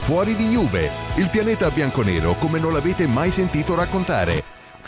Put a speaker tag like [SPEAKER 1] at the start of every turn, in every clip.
[SPEAKER 1] Fuori di Juve, il pianeta bianconero come non l'avete mai sentito raccontare.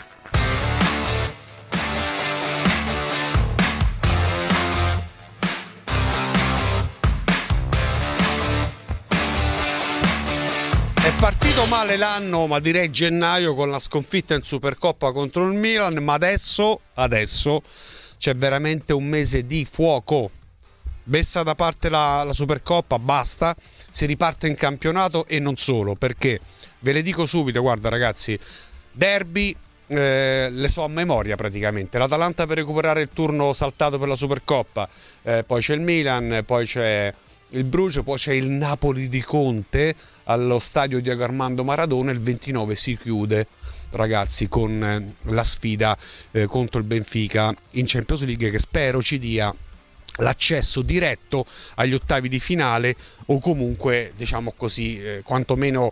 [SPEAKER 2] È partito male l'anno, ma direi gennaio, con la sconfitta in Supercoppa contro il Milan, ma adesso c'è veramente un mese di fuoco. Messa da parte la Supercoppa, basta, si riparte in campionato e non solo, perché ve le dico subito, guarda ragazzi, derby le so a memoria praticamente. L'Atalanta per recuperare il turno saltato per la Supercoppa, poi c'è il Milan, poi c'è il Bruges, poi c'è il Napoli di Conte allo stadio Diego Armando Maradona. Il 29 si chiude, ragazzi, con la sfida contro il Benfica in Champions League, che spero ci dia l'accesso diretto agli ottavi di finale, o comunque, diciamo così, quantomeno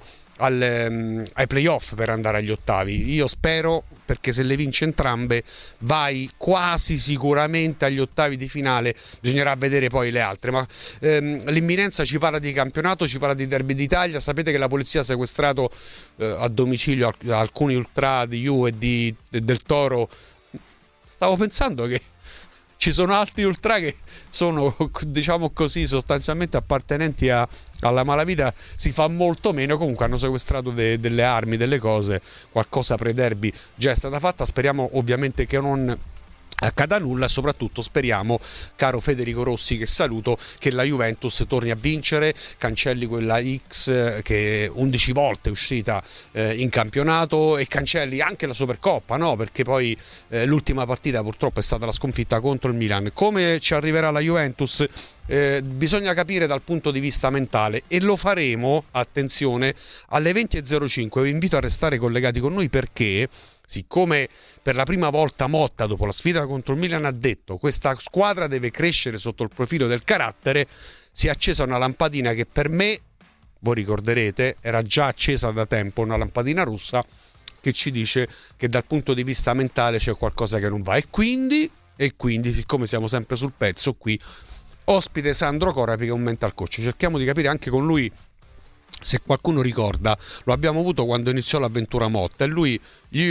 [SPEAKER 2] ai playoff per andare agli ottavi. Io spero, perché se le vince entrambe vai quasi sicuramente agli ottavi di finale. Bisognerà vedere poi le altre, ma l'imminenza ci parla di campionato, ci parla di derby d'Italia. Sapete che la polizia ha sequestrato a domicilio alcuni ultra di Juve e del Toro. Stavo pensando che ci sono altri ultra che sono, diciamo così, sostanzialmente appartenenti alla malavita. Si fa molto meno. Comunque hanno sequestrato delle armi, delle cose, qualcosa pre-derby già è stata fatta. Speriamo ovviamente che non accada nulla, e soprattutto speriamo, caro Federico Rossi, che saluto, che la Juventus torni a vincere, cancelli quella X che 11 volte è uscita in campionato, e cancelli anche la Supercoppa, no? Perché poi l'ultima partita purtroppo è stata la sconfitta contro il Milan. Come ci arriverà la Juventus? Bisogna capire dal punto di vista mentale, e lo faremo, attenzione, alle 20.05. Vi invito a restare collegati con noi, perché siccome per la prima volta Motta, dopo la sfida contro il Milan, ha detto questa squadra deve crescere sotto il profilo del carattere, si è accesa una lampadina che per me, voi ricorderete, era già accesa da tempo, una lampadina rossa che ci dice che dal punto di vista mentale c'è qualcosa che non va. E quindi, siccome siamo sempre sul pezzo qui, ospite Sandro Corapi, che è un mental coach. Cerchiamo di capire anche con lui, se qualcuno ricorda, lo abbiamo avuto quando iniziò l'avventura Motta, e lui gli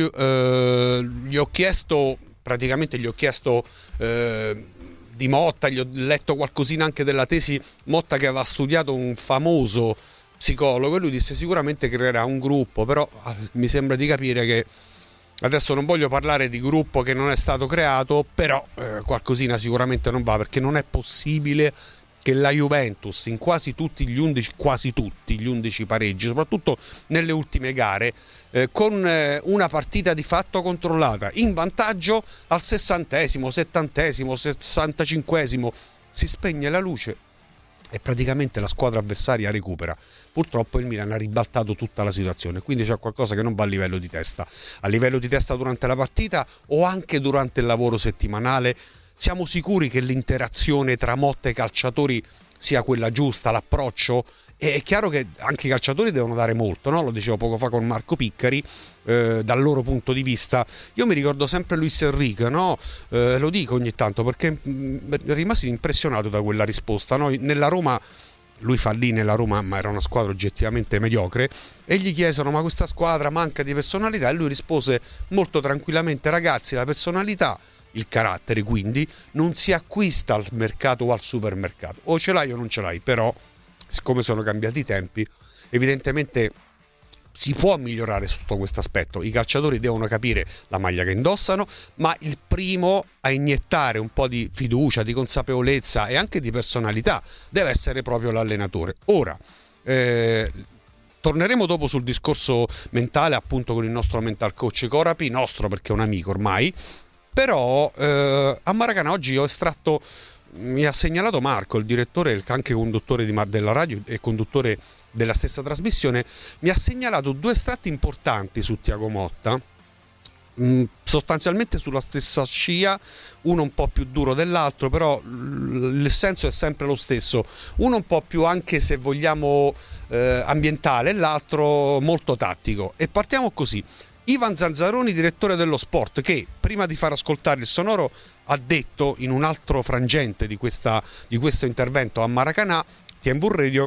[SPEAKER 2] ho chiesto di Motta, gli ho letto qualcosina anche della tesi Motta, che aveva studiato un famoso psicologo, e lui disse sicuramente creerà un gruppo, però mi sembra di capire che adesso non voglio parlare di gruppo che non è stato creato, però qualcosina sicuramente non va, perché non è possibile che la Juventus in quasi tutti gli 11 pareggi, soprattutto nelle ultime gare, con una partita di fatto controllata, in vantaggio al 60esimo, 70esimo, 65esimo, si spegne la luce e praticamente la squadra avversaria recupera. Purtroppo il Milan ha ribaltato tutta la situazione, quindi c'è qualcosa che non va a livello di testa. A livello di testa durante la partita o anche durante il lavoro settimanale, siamo sicuri che l'interazione tra Motta e i calciatori sia quella giusta, l'approccio? È chiaro che anche i calciatori devono dare molto, no? Lo dicevo poco fa con Marco Piccari, dal loro punto di vista. Io mi ricordo sempre Luis Enrique, no? Lo dico ogni tanto perché rimasi impressionato da quella risposta, no? Nella Roma, lui fallì nella Roma, ma era una squadra oggettivamente mediocre, e gli chiesero: ma questa squadra manca di personalità? E lui rispose molto tranquillamente: ragazzi, la personalità, il carattere, quindi non si acquista al mercato o al supermercato, o ce l'hai o non ce l'hai. Però, siccome sono cambiati i tempi, evidentemente si può migliorare sotto questo aspetto. I calciatori devono capire la maglia che indossano, ma il primo a iniettare un po' di fiducia, di consapevolezza e anche di personalità deve essere proprio l'allenatore. Ora, torneremo dopo sul discorso mentale, appunto, con il nostro mental coach Corapi, nostro perché è un amico ormai. Però a Maracanã oggi ho estratto, mi ha segnalato Marco, il direttore, anche conduttore della radio e conduttore della stessa trasmissione, mi ha segnalato due estratti importanti su Thiago Motta, sostanzialmente sulla stessa scia, uno un po' più duro dell'altro, però il senso è sempre lo stesso, uno un po' più, anche se vogliamo, ambientale, e l'altro molto tattico. E partiamo così. Ivan Zanzaroni, direttore dello sport, che prima di far ascoltare il sonoro ha detto in un altro frangente di questo intervento a Maracanã, TMV Radio,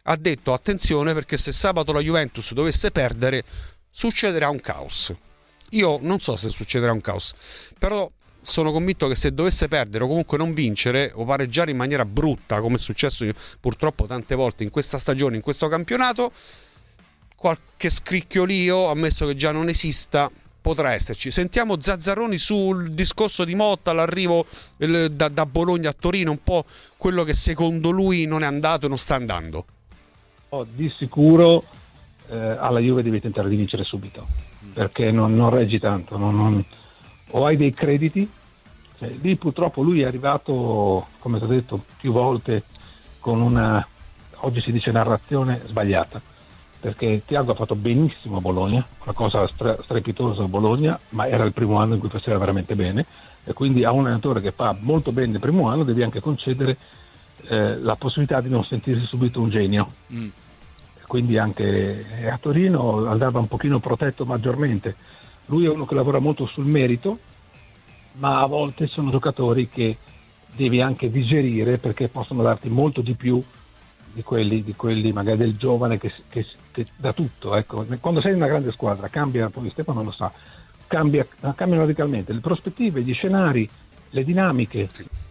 [SPEAKER 2] ha detto attenzione perché se sabato la Juventus dovesse perdere succederà un caos. Io non so se succederà un caos, però sono convinto che se dovesse perdere o comunque non vincere o pareggiare in maniera brutta, come è successo purtroppo tante volte in questa stagione, in questo campionato, qualche scricchiolio, ammesso che già non esista, potrà esserci. Sentiamo Zazzaroni sul discorso di Motta, l'arrivo da Bologna a Torino, un po' quello che secondo lui non è andato e non sta andando.
[SPEAKER 3] Di sicuro alla Juve devi tentare di vincere subito, perché non reggi tanto, o hai dei crediti, lì purtroppo lui è arrivato, come ti ho detto più volte, con una, oggi si dice, narrazione sbagliata, perché Thiago ha fatto benissimo a Bologna, una cosa strepitosa a Bologna, ma era il primo anno in cui faceva veramente bene, e quindi a un allenatore che fa molto bene il primo anno devi anche concedere la possibilità di non sentirsi subito un genio. Quindi anche a Torino andava un pochino protetto maggiormente. Lui è uno che lavora molto sul merito, ma a volte sono giocatori che devi anche digerire, perché possono darti molto di più di quelli magari del giovane che dà tutto. Ecco. Quando sei in una grande squadra cambia, poi Stefano lo sa, cambiano radicalmente le prospettive, gli scenari, le dinamiche.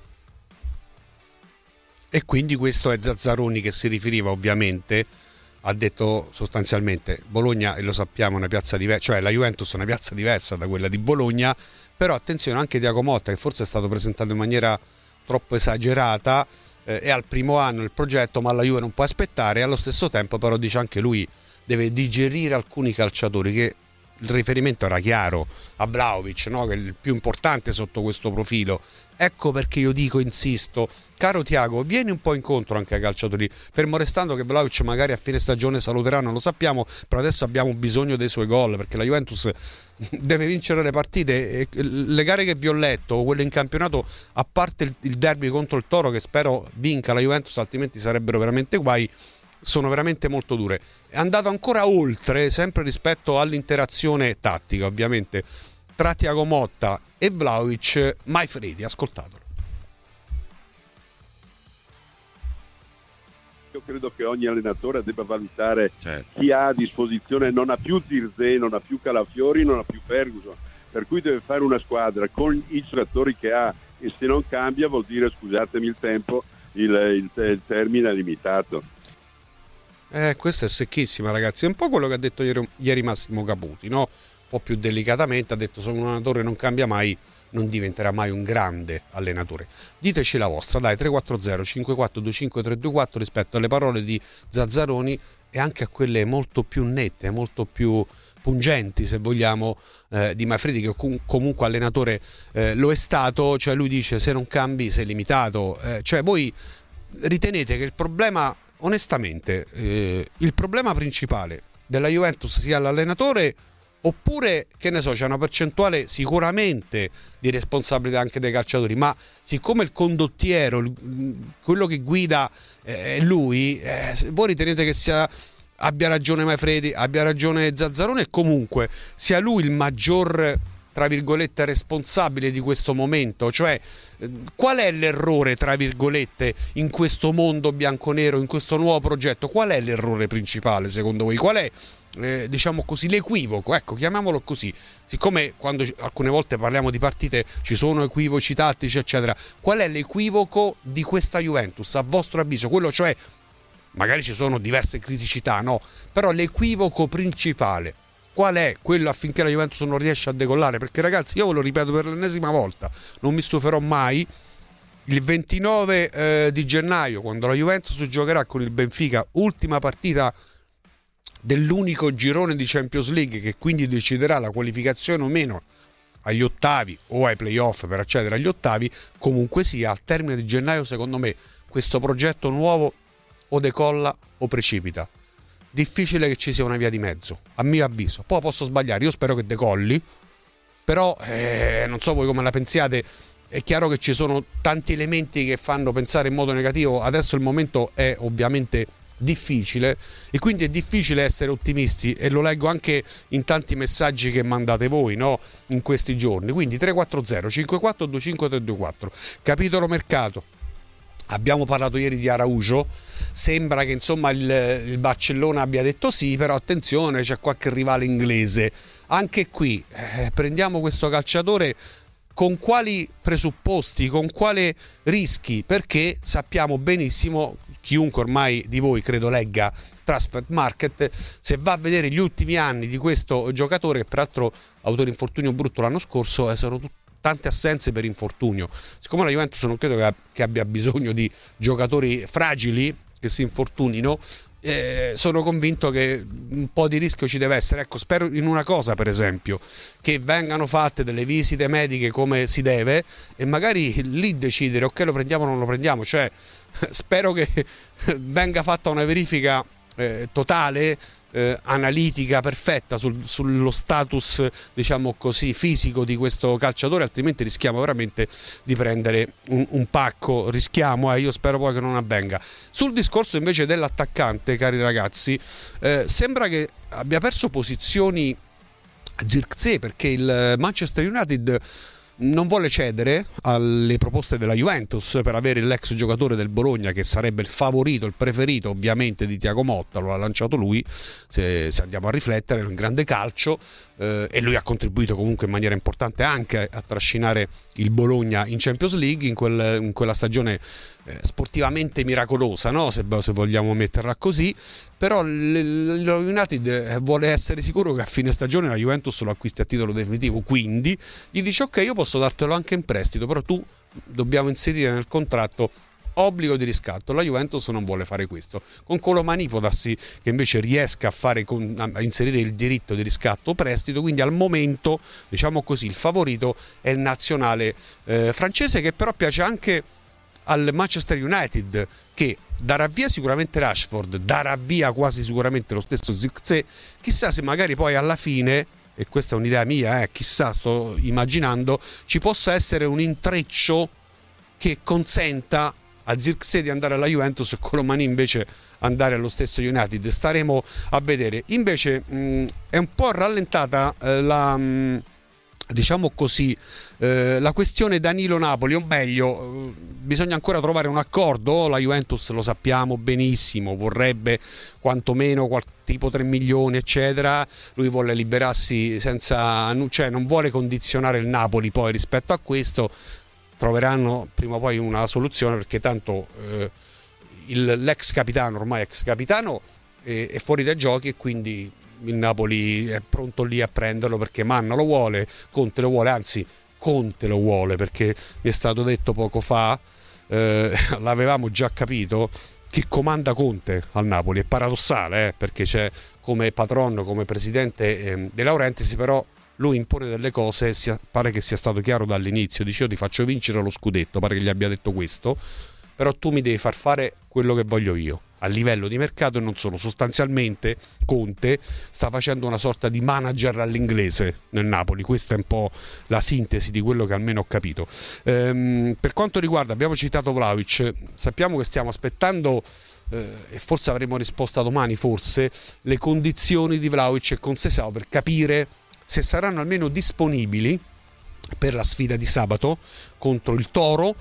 [SPEAKER 2] E quindi questo è Zazzaroni che si riferiva ovviamente, ha detto sostanzialmente Bologna, e lo sappiamo, è una piazza diversa, cioè la Juventus è una piazza diversa da quella di Bologna, però attenzione anche Thiago Motta, che forse è stato presentato in maniera troppo esagerata, è al primo anno il progetto, ma la Juve non può aspettare, e allo stesso tempo però dice anche lui deve digerire alcuni calciatori, che il riferimento era chiaro a Vlahovic, no? Che è il più importante sotto questo profilo. Ecco perché io dico, insisto, caro Thiago, vieni un po' incontro anche ai calciatori, fermo restando che Vlahovic magari a fine stagione saluterà, non lo sappiamo, però adesso abbiamo bisogno dei suoi gol, perché la Juventus deve vincere le partite. Le gare che vi ho letto, quelle in campionato, a parte il derby contro il Toro, che spero vinca la Juventus, altrimenti sarebbero veramente guai, sono veramente molto dure. È andato ancora oltre, sempre rispetto all'interazione tattica, ovviamente, tra Thiago Motta e Vlahovic. Maifredi, ascoltatelo.
[SPEAKER 4] Io credo che ogni allenatore debba valutare chi ha a disposizione. Non ha più Zirkzee, non ha più Calafiori, non ha più Ferguson, per cui deve fare una squadra con i giocatori che ha, e se non cambia vuol dire, scusatemi il tempo, il termine è limitato.
[SPEAKER 2] Questa è secchissima, ragazzi. È un po' quello che ha detto ieri Massimo Caputi, no? Un po' più delicatamente ha detto: sono un allenatore che non cambia mai, non diventerà mai un grande allenatore. Diteci la vostra, dai, 340 5425 324 rispetto alle parole di Zazzaroni e anche a quelle molto più nette, molto più pungenti, se vogliamo, di Maifredi, che comunque allenatore lo è stato. Cioè lui dice: se non cambi sei limitato. Cioè voi ritenete che il problema, onestamente, il problema principale della Juventus sia l'allenatore, oppure, che ne so, c'è una percentuale sicuramente di responsabilità anche dei calciatori, ma siccome il condottiero, quello che guida è lui, voi ritenete che abbia ragione Maifredi, abbia ragione Zazzaroni, e comunque sia lui il maggior, tra virgolette, responsabile di questo momento? Cioè, qual è l'errore, tra virgolette, in questo mondo bianconero, in questo nuovo progetto? Qual è l'errore principale secondo voi? Qual è, diciamo così, l'equivoco? Ecco, chiamiamolo così. Siccome quando alcune volte parliamo di partite ci sono equivoci tattici, eccetera, qual è l'equivoco di questa Juventus, a vostro avviso? Quello, cioè, magari ci sono diverse criticità, no? Però l'equivoco principale qual è? Quello affinché la Juventus non riesce a decollare. Perché, ragazzi, io ve lo ripeto per l'ennesima volta, non mi stuferò mai, il 29 di gennaio, quando la Juventus giocherà con il Benfica, ultima partita dell'unico girone di Champions League, che quindi deciderà la qualificazione o meno agli ottavi o ai playoff per accedere agli ottavi, comunque sia, al termine di gennaio, secondo me, questo progetto nuovo o decolla o precipita. Difficile che ci sia una via di mezzo, a mio avviso. Poi posso sbagliare, io spero che decolli, però non so voi come la pensiate. È chiaro che ci sono tanti elementi che fanno pensare in modo negativo. Adesso il momento è ovviamente difficile e quindi è difficile essere ottimisti, e lo leggo anche in tanti messaggi che mandate voi, no? In questi giorni. Quindi 340 54 25 324. Capitolo mercato. Abbiamo parlato ieri di Araujo, sembra che insomma il Barcellona abbia detto sì, però attenzione, c'è qualche rivale inglese. Anche qui prendiamo questo calciatore con quali presupposti, con quali rischi, perché sappiamo benissimo, chiunque ormai di voi credo legga Transfer Market, se va a vedere gli ultimi anni di questo giocatore, che peraltro ha avuto un infortunio brutto l'anno scorso, sono tante assenze per infortunio. Siccome la Juventus non credo che abbia bisogno di giocatori fragili che si infortunino, sono convinto che un po' di rischio ci deve essere. Ecco, spero in una cosa, per esempio, che vengano fatte delle visite mediche come si deve e magari lì decidere ok, lo prendiamo o non lo prendiamo. Cioè, spero che venga fatta una verifica totale, analitica, perfetta sullo status, diciamo così, fisico di questo calciatore, altrimenti rischiamo veramente di prendere un pacco. Rischiamo, io spero poi che non avvenga. Sul discorso invece dell'attaccante, cari ragazzi, sembra che abbia perso posizioni Zirkzee, perché il Manchester United non vuole cedere alle proposte della Juventus per avere l'ex giocatore del Bologna, che sarebbe il favorito, il preferito ovviamente di Thiago Motta. Lo ha lanciato lui, se andiamo a riflettere, nel grande calcio, e lui ha contribuito comunque in maniera importante anche a trascinare il Bologna in Champions League in quella stagione sportivamente miracolosa, no? se vogliamo metterla così. Però lo United vuole essere sicuro che a fine stagione la Juventus lo acquisti a titolo definitivo, quindi gli dice ok, io posso dartelo anche in prestito, però tu dobbiamo inserire nel contratto obbligo di riscatto. La Juventus non vuole fare questo. Con Colomani può darsi che invece riesca a inserire il diritto di riscatto o prestito, quindi al momento, diciamo così, il favorito è il nazionale francese, che però piace anche al Manchester United, che darà via sicuramente Rashford, darà via quasi sicuramente lo stesso Zirkzee. Chissà se magari poi alla fine, e questa è un'idea mia, chissà, sto immaginando, ci possa essere un intreccio che consenta a Zirkzee di andare alla Juventus e Colomani invece andare allo stesso United. Staremo a vedere. Invece è un po' rallentata diciamo così, la questione Danilo-Napoli, o meglio, bisogna ancora trovare un accordo. La Juventus, lo sappiamo benissimo, vorrebbe quantomeno tipo 3 milioni eccetera. Lui vuole liberarsi senza, cioè non vuole condizionare il Napoli poi rispetto a questo. Troveranno prima o poi una soluzione, perché tanto l'ex capitano, ormai ex capitano, è fuori dai giochi, e quindi il Napoli è pronto lì a prenderlo, perché Manna lo vuole, Conte lo vuole, anzi Conte lo vuole, perché mi è stato detto poco fa, l'avevamo già capito, che comanda Conte al Napoli. È paradossale, perché c'è come patron, come presidente De Laurentiis, però lui impone delle cose, pare che sia stato chiaro dall'inizio, dice io ti faccio vincere lo scudetto, pare che gli abbia detto questo, però tu mi devi far fare quello che voglio io, a livello di mercato e non solo. Sostanzialmente Conte sta facendo una sorta di manager all'inglese nel Napoli, questa è un po' la sintesi di quello che almeno ho capito. Per quanto riguarda, abbiamo citato Vlahovic, sappiamo che stiamo aspettando, e forse avremo risposta domani, forse, le condizioni di Vlahovic e Conceição per capire se saranno almeno disponibili per la sfida di sabato contro il Toro.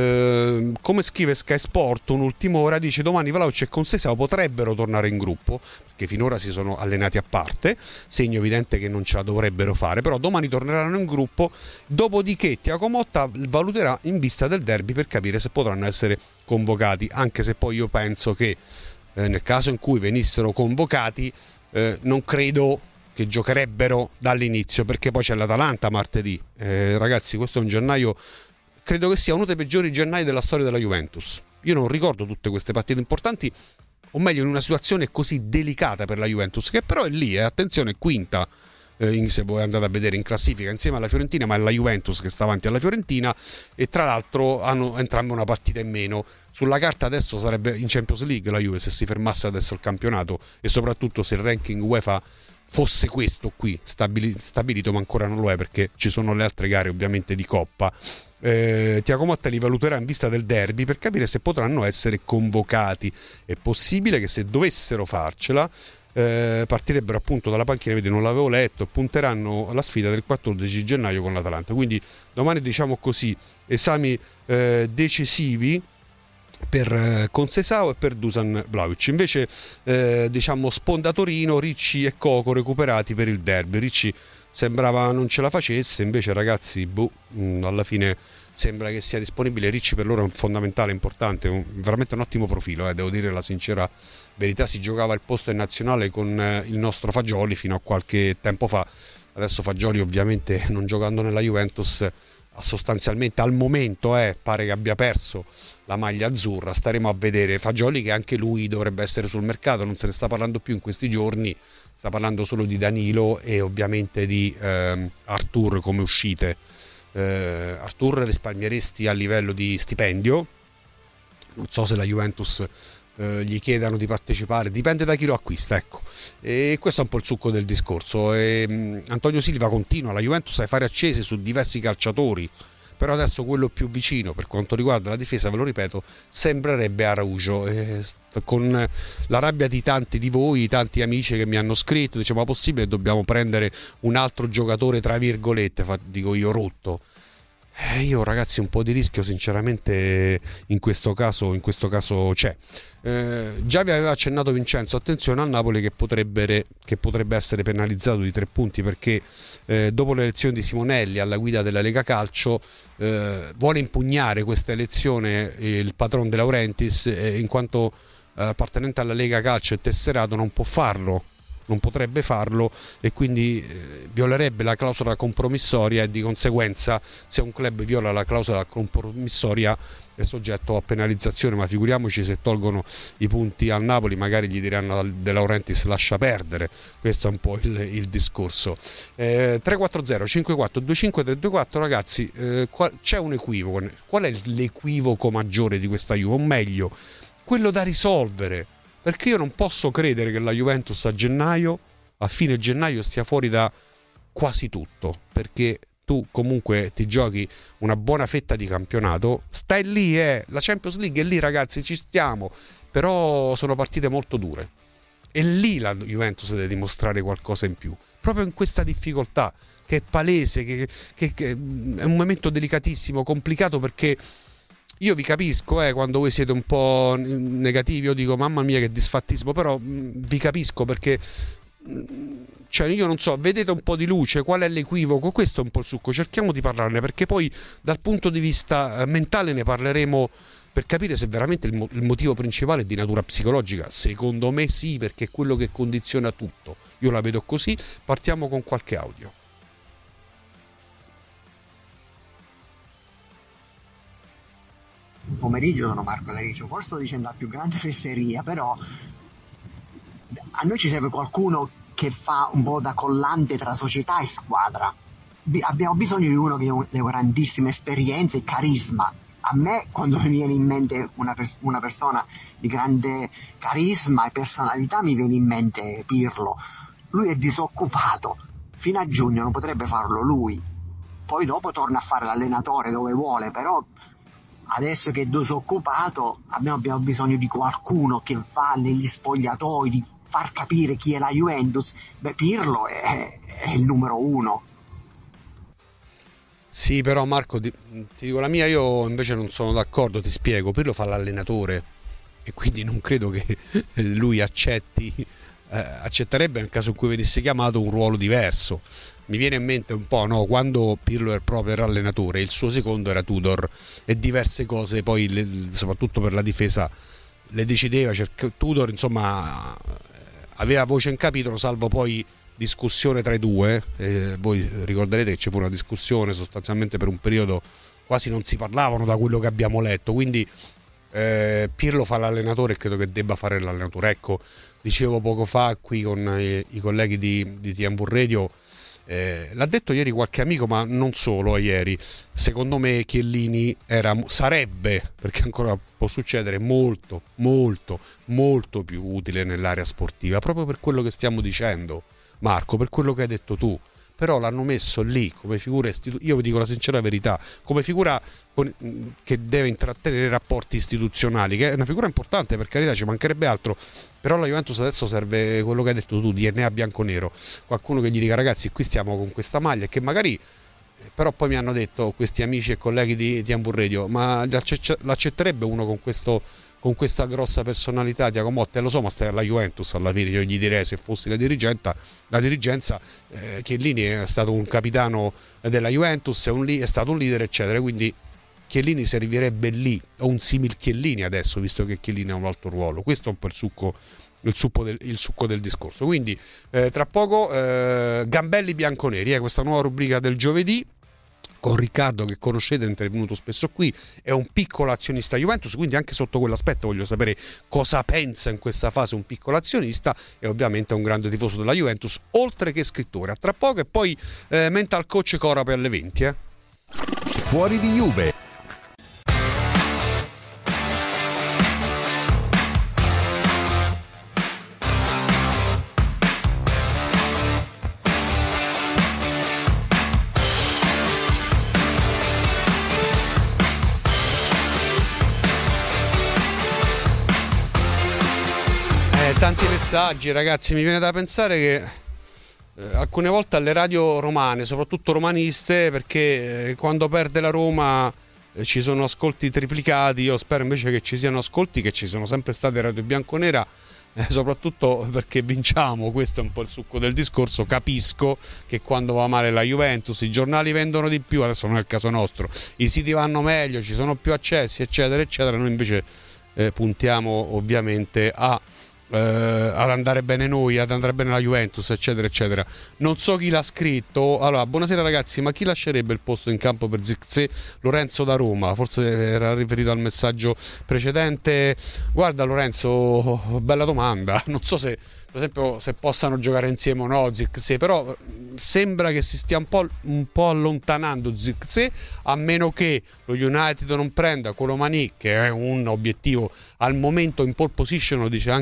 [SPEAKER 2] Come scrive Sky Sport, un'ultima ora, dice domani Vlahovic e Conceição potrebbero tornare in gruppo, perché finora si sono allenati a parte, segno evidente che non ce la dovrebbero fare, però domani torneranno in gruppo, dopodiché Thiago Motta valuterà in vista del derby per capire se potranno essere convocati, anche se poi io penso che nel caso in cui venissero convocati non credo che giocherebbero dall'inizio, perché poi c'è l'Atalanta martedì. Ragazzi, questo è un gennaio, credo che sia uno dei peggiori gennai della storia della Juventus. Io non ricordo tutte queste partite importanti, o meglio in una situazione così delicata per la Juventus, che però è lì, attenzione, quinta, se voi andate a vedere in classifica insieme alla Fiorentina, ma è la Juventus che sta avanti alla Fiorentina, e tra l'altro hanno entrambe una partita in meno. Sulla carta adesso sarebbe in Champions League la Juve se si fermasse adesso il campionato, e soprattutto se il ranking UEFA fosse questo qui, stabilito, ma ancora non lo è, perché ci sono le altre gare ovviamente di Coppa. Thiago Motta li valuterà in vista del derby per capire se potranno essere convocati. È possibile che se dovessero farcela partirebbero appunto dalla panchina, vedi, non l'avevo letto, punteranno alla sfida del 14 gennaio con l'Atalanta. Quindi domani, diciamo così, esami decisivi per Conceição e per Dusan Vlahovic. Invece diciamo sponda Torino, Ricci e Coco recuperati per il derby. Ricci sembrava non ce la facesse, invece ragazzi alla fine sembra che sia disponibile. Ricci per loro è un fondamentale, importante, veramente un ottimo profilo, devo dire la sincera verità. Si giocava il posto in nazionale con il nostro Fagioli fino a qualche tempo fa. Adesso Fagioli ovviamente non giocando nella Juventus sostanzialmente al momento pare che abbia perso la maglia azzurra. Staremo a vedere Fagioli, che anche lui dovrebbe essere sul mercato, non se ne sta parlando più in questi giorni, sta parlando solo di Danilo e ovviamente di Arthur come uscite. Arthur risparmieresti a livello di stipendio, non so se la Juventus gli chiedano di partecipare, dipende da chi lo acquista, ecco. E questo è un po' il succo del discorso. Antonio Silva continua, la Juventus ha i fari accesi su diversi calciatori, però adesso quello più vicino per quanto riguarda la difesa, ve lo ripeto, sembrerebbe Araujo. Con la rabbia di tanti di voi, tanti amici che mi hanno scritto, dice ma possibile, dobbiamo prendere un altro giocatore tra virgolette, dico io, rotto. Io ragazzi un po' di rischio sinceramente in questo caso c'è. Già vi aveva accennato Vincenzo, attenzione al Napoli che potrebbe essere penalizzato di 3 punti perché dopo l'elezione di Simonelli alla guida della Lega Calcio vuole impugnare questa elezione il patron De Laurentiis, in quanto appartenente alla Lega Calcio e tesserato non può farlo, non potrebbe farlo, e quindi violerebbe la clausola compromissoria, e di conseguenza se un club viola la clausola compromissoria è soggetto a penalizzazione. Ma figuriamoci se tolgono i punti al Napoli, magari gli diranno a De Laurentiis lascia perdere. Questo è un po' il discorso. 340 54 25 324 ragazzi, c'è un equivoco. Qual è l'equivoco maggiore di questa Juve, o meglio quello da risolvere? Perché io non posso credere che la Juventus a fine gennaio stia fuori da quasi tutto, perché tu comunque ti giochi una buona fetta di campionato, stai lì, la Champions League è lì ragazzi, ci stiamo, però sono partite molto dure e lì la Juventus deve dimostrare qualcosa in più, proprio in questa difficoltà che è palese, che è un momento delicatissimo, complicato, perché io vi capisco quando voi siete un po' negativi, io dico mamma mia che disfattismo, però vi capisco, perché cioè io non so, vedete un po' di luce, qual è l'equivoco? Questo è un po' il succo, cerchiamo di parlarne, perché poi dal punto di vista mentale ne parleremo per capire se veramente il motivo principale è di natura psicologica. Secondo me sì, perché è quello che condiziona tutto, io la vedo così. Partiamo con qualche audio.
[SPEAKER 5] Pomeriggio, sono Marco D'Aricio. Forse sto dicendo la più grande fesseria, però a noi ci serve qualcuno che fa un po' da collante tra società e squadra. Abbiamo bisogno di uno che ha una grandissima esperienza e carisma. A me, quando mi viene in mente una persona di grande carisma e personalità, mi viene in mente Pirlo. Lui è disoccupato, fino a giugno non potrebbe farlo lui, poi dopo torna a fare l'allenatore dove vuole, però adesso che è disoccupato abbiamo bisogno di qualcuno che va negli spogliatoi, di far capire chi è la Juventus. Pirlo è il numero 1.
[SPEAKER 2] Sì, però Marco, ti dico la mia, io invece non sono d'accordo, ti spiego. Pirlo fa l'allenatore e quindi non credo che lui accetterebbe, nel caso in cui venisse chiamato, un ruolo diverso. Mi viene in mente un po', no, quando Pirlo era allenatore, il suo secondo era Tudor, e diverse cose poi soprattutto per la difesa le decideva. Tudor insomma aveva voce in capitolo, salvo poi discussione tra i due. Voi ricorderete che ci fu una discussione, sostanzialmente per un periodo quasi non si parlavano, da quello che abbiamo letto. Quindi Pirlo fa l'allenatore e credo che debba fare l'allenatore. Ecco, dicevo poco fa qui con i colleghi di TMV Radio, l'ha detto ieri qualche amico, ma non solo ieri, secondo me Chiellini sarebbe, perché ancora può succedere, molto molto molto più utile nell'area sportiva, proprio per quello che stiamo dicendo, Marco, per quello che hai detto tu. Però l'hanno messo lì come figura io vi dico la sincera verità, come figura che deve intrattenere rapporti istituzionali, che è una figura importante, per carità, ci mancherebbe altro, però la Juventus adesso serve quello che hai detto tu, DNA bianco-nero, qualcuno che gli dica ragazzi qui stiamo con questa maglia, e che magari Però poi mi hanno detto questi amici e colleghi di TV Radio, ma l'accetterebbe uno con questa grossa personalità Giacomotti? Lo so, ma stai alla Juventus alla fine. Io gli direi, se fossi la dirigenza, Chiellini è stato un capitano della Juventus, è stato un leader, eccetera, quindi Chiellini servirebbe lì, o un simil Chiellini adesso, visto che Chiellini ha un alto ruolo. Questo è un po' il succo del discorso. Quindi tra poco Gambelli Bianconeri, questa nuova rubrica del giovedì con Riccardo, che conoscete, è intervenuto spesso qui, è un piccolo azionista Juventus, quindi anche sotto quell'aspetto voglio sapere cosa pensa in questa fase un piccolo azionista, e ovviamente è un grande tifoso della Juventus, oltre che scrittore. A tra poco, e poi mental coach Corape alle 20.
[SPEAKER 1] Fuori di Juve.
[SPEAKER 2] Tanti messaggi, ragazzi, mi viene da pensare che alcune volte alle radio romane, soprattutto romaniste, perché quando perde la Roma ci sono ascolti triplicati. Io spero invece che ci siano ascolti, che ci sono sempre state radio bianconera, soprattutto perché vinciamo. Questo è un po' il succo del discorso. Capisco che quando va male la Juventus i giornali vendono di più, adesso non è il caso nostro, i siti vanno meglio, ci sono più accessi, eccetera eccetera. Noi invece puntiamo ovviamente ad andare bene noi, ad andare bene la Juventus, eccetera eccetera. Non so chi l'ha scritto. Allora, buonasera ragazzi, ma chi lascerebbe il posto in campo per Zirkzee? Lorenzo da Roma, forse era riferito al messaggio precedente. Guarda Lorenzo, bella domanda, non so se per esempio se possano giocare insieme o no Zirkzee, però sembra che si stia un po' allontanando Zirkzee, a meno che lo United non prenda Colomani, che è un obiettivo al momento in pole position.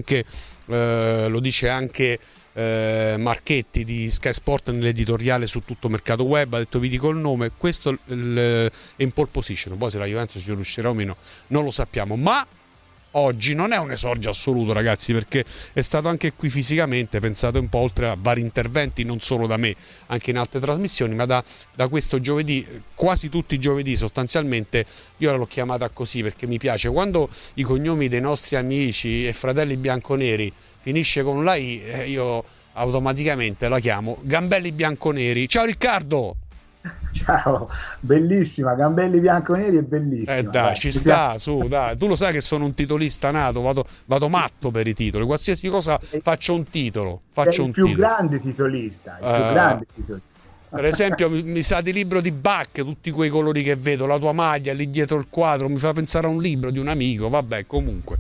[SPEAKER 2] Lo dice anche Marchetti di Sky Sport nell'editoriale su Tutto Mercato Web, ha detto, vi dico il nome, questo è in pole position. Poi se la Juventus ci riuscirà o meno non lo sappiamo, ma oggi non è un esordio assoluto, ragazzi, perché è stato anche qui fisicamente, pensate un po', oltre a vari interventi, non solo da me, anche in altre trasmissioni, ma da questo giovedì, quasi tutti i giovedì sostanzialmente. Io l'ho chiamata così perché mi piace, quando i cognomi dei nostri amici e fratelli bianconeri finisce con la I, io automaticamente la chiamo Gambelli Bianconeri. Ciao Riccardo!
[SPEAKER 6] Ciao, bellissima, Gambelli Bianconeri è bellissima.
[SPEAKER 2] Dai, ci sta, su, dai. Tu lo sai che sono un titolista nato, vado matto per i titoli, qualsiasi cosa faccio un titolo.
[SPEAKER 6] Il più grande titolista,
[SPEAKER 2] Per esempio mi sa di libro di Bach, tutti quei colori che vedo, la tua maglia lì dietro il quadro, mi fa pensare a un libro di un amico, vabbè, comunque.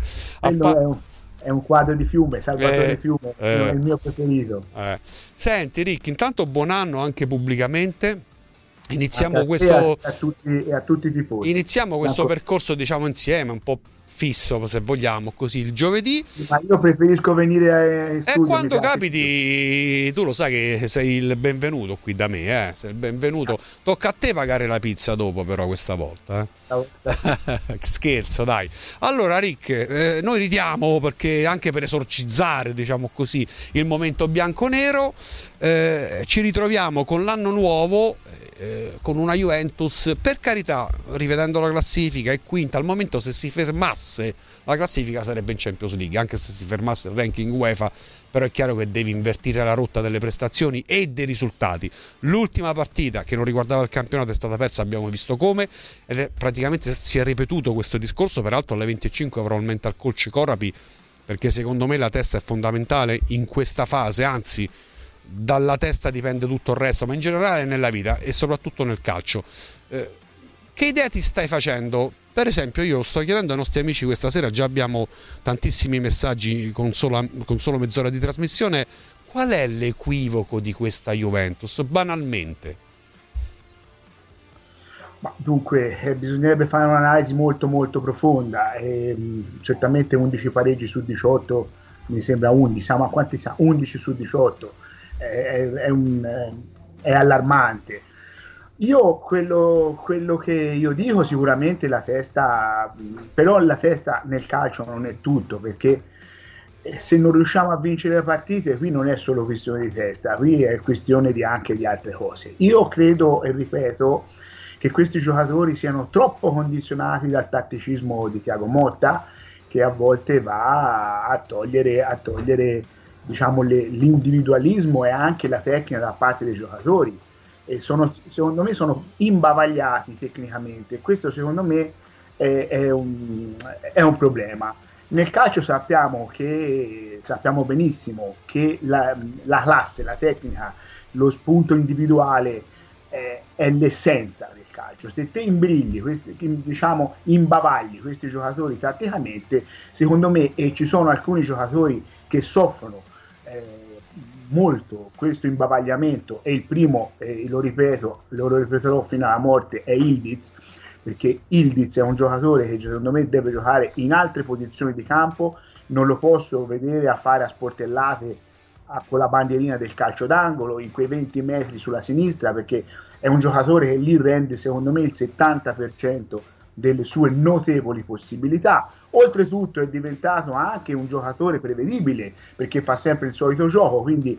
[SPEAKER 6] È un quadro di Fiume, Salvatore Fiume, è il mio preferito.
[SPEAKER 2] Senti Rick, intanto buon anno anche pubblicamente. Iniziamo
[SPEAKER 6] questo a tutti i tifosi.
[SPEAKER 2] Iniziamo questo percorso, diciamo, insieme, un po' fisso se vogliamo, così il giovedì.
[SPEAKER 6] Ma io preferisco venire in studio.
[SPEAKER 2] E quando capiti, tu lo sai che sei il benvenuto qui da me, sei il benvenuto. Tocca a te pagare la pizza dopo, però, questa volta. Scherzo, dai. Allora Rick, noi ridiamo perché anche per esorcizzare, diciamo così, il momento bianco-nero, ci ritroviamo con l'anno nuovo, con una Juventus, per carità, rivedendo la classifica, è quinta al momento. Se si fermasse la classifica sarebbe in Champions League, anche se si fermasse il ranking UEFA, però è chiaro che devi invertire la rotta delle prestazioni e dei risultati. L'ultima partita che non riguardava il campionato è stata persa, abbiamo visto come, ed praticamente si è ripetuto questo discorso. Peraltro alle 25 avrò il mental coach Corapi, perché secondo me la testa è fondamentale in questa fase, anzi dalla testa dipende tutto il resto, ma in generale nella vita e soprattutto nel calcio. Che idea ti stai facendo? Per esempio, io sto chiedendo ai nostri amici questa sera, già abbiamo tantissimi messaggi con solo mezz'ora di trasmissione, qual è l'equivoco di questa Juventus, banalmente?
[SPEAKER 6] Ma dunque, bisognerebbe fare un'analisi molto molto profonda. Certamente 11 pareggi su 18 mi sembra 11, ma quanti siamo? 11 su 18 è allarmante. Io quello che io dico, sicuramente la testa, però la testa nel calcio non è tutto, perché se non riusciamo a vincere le partite, qui non è solo questione di testa, qui è questione anche di altre cose. Io credo e ripeto che questi giocatori siano troppo condizionati dal tatticismo di Thiago Motta, che a volte va a togliere diciamo, l'individualismo e anche la tecnica da parte dei giocatori, e secondo me sono imbavagliati tecnicamente. Questo secondo me è un problema. Nel calcio sappiamo benissimo che la classe, la tecnica, lo spunto individuale è l'essenza del calcio. Se te imbrilli, diciamo imbavagli questi giocatori tatticamente, secondo me, e ci sono alcuni giocatori che soffrono molto questo imbavagliamento, e il primo, lo ripeterò fino alla morte, è Yildiz, perché Yildiz è un giocatore che secondo me deve giocare in altre posizioni di campo, non lo posso vedere a fare a sportellate con la bandierina del calcio d'angolo in quei 20 metri sulla sinistra, perché è un giocatore che lì rende secondo me il 70% delle sue notevoli possibilità. Oltretutto è diventato anche un giocatore prevedibile, perché fa sempre il solito gioco, quindi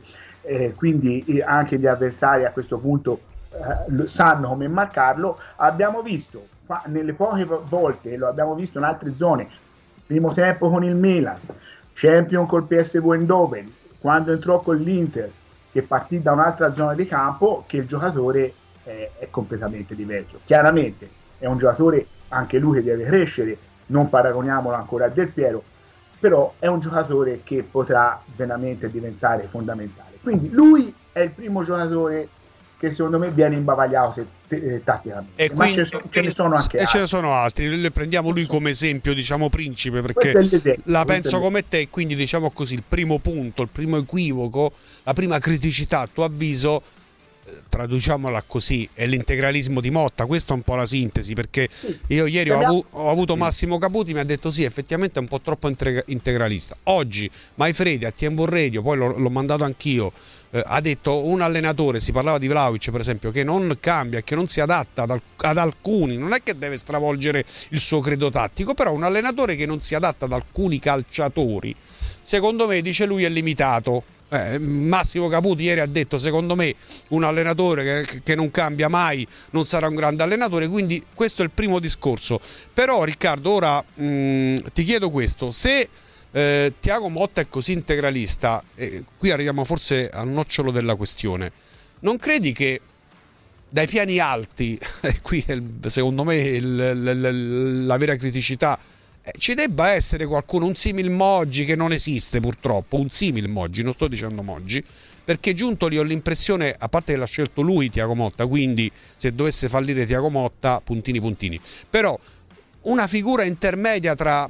[SPEAKER 6] anche gli avversari a questo punto sanno come marcarlo. Abbiamo visto nelle poche volte, lo abbiamo visto in altre zone, primo tempo con il Milan, Champion col PSV Eindhoven, quando entrò con l'Inter, che partì da un'altra zona di campo, che il giocatore è completamente diverso. Chiaramente è un giocatore anche lui che deve crescere, non paragoniamolo ancora a Del Piero, però è un giocatore che potrà veramente diventare fondamentale. Quindi lui è il primo giocatore che secondo me viene imbavagliato tatticamente,
[SPEAKER 2] e
[SPEAKER 6] ma ce ne sono anche altri.
[SPEAKER 2] Ce ne sono altri, le prendiamo lui come esempio, diciamo principe, perché la penso come te. Quindi diciamo così, il primo punto, il primo equivoco, la prima criticità a tuo avviso, traduciamola così, è l'integralismo di Motta. Questa è un po' la sintesi, perché io ieri ho avuto Massimo Caputi, mi ha detto sì, effettivamente è un po' troppo integralista. Oggi Maifredi a Tiempo Radio, poi l'ho mandato anch'io, ha detto un allenatore, si parlava di Vlahovic per esempio, che non cambia, che non si adatta ad alcuni, non è che deve stravolgere il suo credo tattico, però un allenatore che non si adatta ad alcuni calciatori, secondo me, dice lui, è limitato. Massimo Caputi ieri ha detto secondo me un allenatore che non cambia mai non sarà un grande allenatore, quindi questo è il primo discorso. Però Riccardo, ora ti chiedo questo: se Thiago Motta è così integralista, qui arriviamo forse al nocciolo della questione, non credi che dai piani alti, e qui è, secondo me la vera criticità, ci debba essere qualcuno, un simil Moggi, che non esiste purtroppo, un simil Moggi, non sto dicendo Moggi, perché Giuntoli ho l'impressione, a parte che l'ha scelto lui Thiago Motta, quindi se dovesse fallire Thiago Motta, puntini, però una figura intermedia tra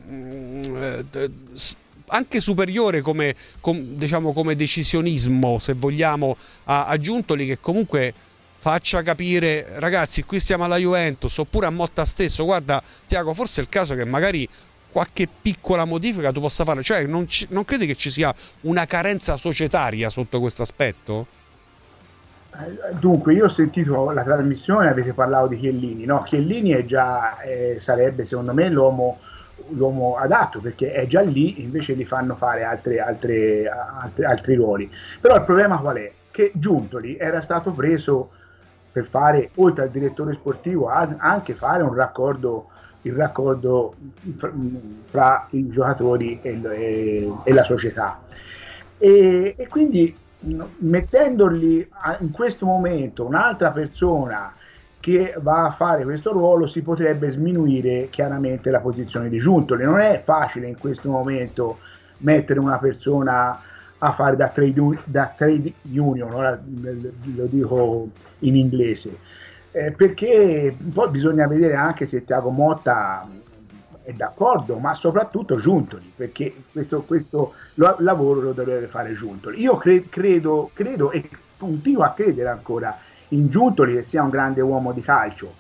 [SPEAKER 2] anche superiore come decisionismo, se vogliamo, a Giuntoli, che comunque faccia capire, ragazzi, qui siamo alla Juventus, oppure a Motta stesso, guarda Tiago, forse è il caso che magari qualche piccola modifica tu possa fare. Cioè non credi che ci sia una carenza societaria sotto questo aspetto?
[SPEAKER 6] Dunque, io ho sentito la trasmissione, avete parlato di Chiellini, no? Chiellini è già sarebbe secondo me l'uomo adatto, perché è già lì, invece gli fanno fare altri ruoli. Però il problema qual è? Che Giuntoli era stato preso per fare, oltre al direttore sportivo, anche fare il raccordo fra i giocatori e la società, e quindi mettendoli in questo momento un'altra persona che va a fare questo ruolo, si potrebbe sminuire chiaramente la posizione di Giuntoli. Non è facile in questo momento mettere una persona a fare da trade union, ora lo dico in inglese, perché poi bisogna vedere anche se Thiago Motta è d'accordo, ma soprattutto Giuntoli, perché questo lavoro lo dovrebbe fare Giuntoli. Io credo e continuo a credere ancora in Giuntoli, che sia un grande uomo di calcio.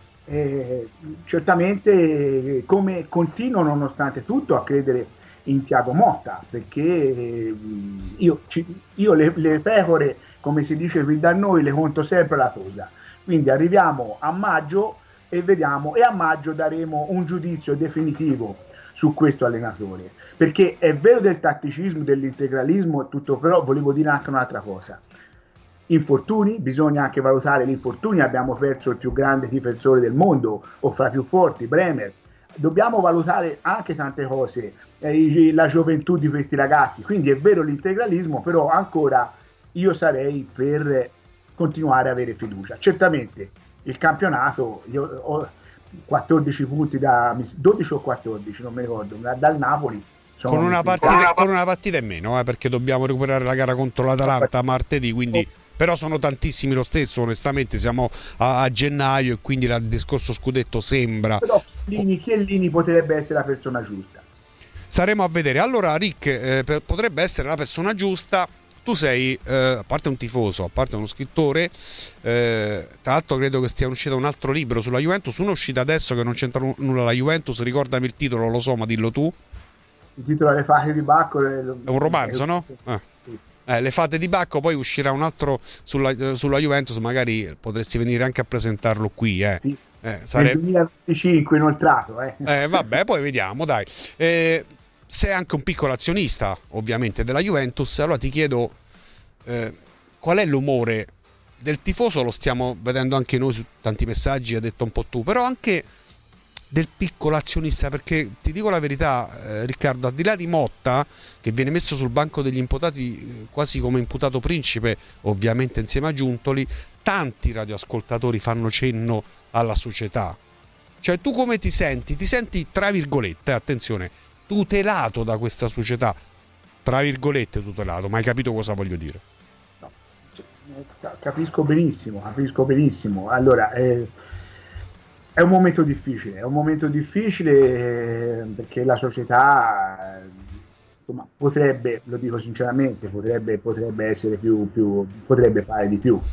[SPEAKER 6] Certamente, come continuo nonostante tutto a credere in Thiago Motta, perché io le pecore, come si dice qui da noi, le conto sempre alla tosa. Quindi arriviamo a maggio e vediamo, e a maggio daremo un giudizio definitivo su questo allenatore, perché è vero del tatticismo, dell'integralismo e tutto, però volevo dire anche un'altra cosa. Infortuni, bisogna anche valutare gli infortuni, abbiamo perso il più grande difensore del mondo, o fra i più forti, Bremer. Dobbiamo valutare anche tante cose, la gioventù di questi ragazzi, quindi è vero l'integralismo, però ancora io sarei per continuare a avere fiducia. Certamente il campionato, io ho 14 punti 12 o 14, non mi ricordo, dal Napoli.
[SPEAKER 2] Con una partita in meno, perché dobbiamo recuperare la gara contro l'Atalanta martedì, quindi però sono tantissimi lo stesso, onestamente siamo a gennaio e quindi il discorso scudetto sembra.
[SPEAKER 6] Però Chiellini potrebbe essere la persona giusta.
[SPEAKER 2] Staremo a vedere. Allora Rick, potrebbe essere la persona giusta. Tu sei, a parte un tifoso, a parte uno scrittore, tra l'altro credo che stia uscito un altro libro sulla Juventus, uno è uscito adesso che non c'entra nulla la Juventus, ricordami il titolo, lo so, ma dillo tu.
[SPEAKER 6] Il titolo Le fate di Bacco è
[SPEAKER 2] un romanzo, no? Le fate di Bacco, poi uscirà un altro sulla Juventus, magari potresti venire anche a presentarlo qui.
[SPEAKER 6] Sì. Nel 2025 inoltrato.
[SPEAKER 2] Vabbè, poi vediamo, dai. Sei anche un piccolo azionista, ovviamente, della Juventus, allora ti chiedo qual è l'umore del tifoso, lo stiamo vedendo anche noi su tanti messaggi, hai detto un po' tu, però anche del piccolo azionista, perché ti dico la verità, Riccardo, al di là di Motta, che viene messo sul banco degli imputati quasi come imputato principe, ovviamente insieme a Giuntoli, tanti radioascoltatori fanno cenno alla società. Cioè, tu come ti senti? Ti senti, tra virgolette, attenzione, tutelato da questa società, tra virgolette tutelato, ma hai capito cosa voglio dire?
[SPEAKER 6] No, capisco benissimo. Allora, è un momento difficile, perché la società, insomma, potrebbe, lo dico sinceramente, potrebbe essere potrebbe fare di più.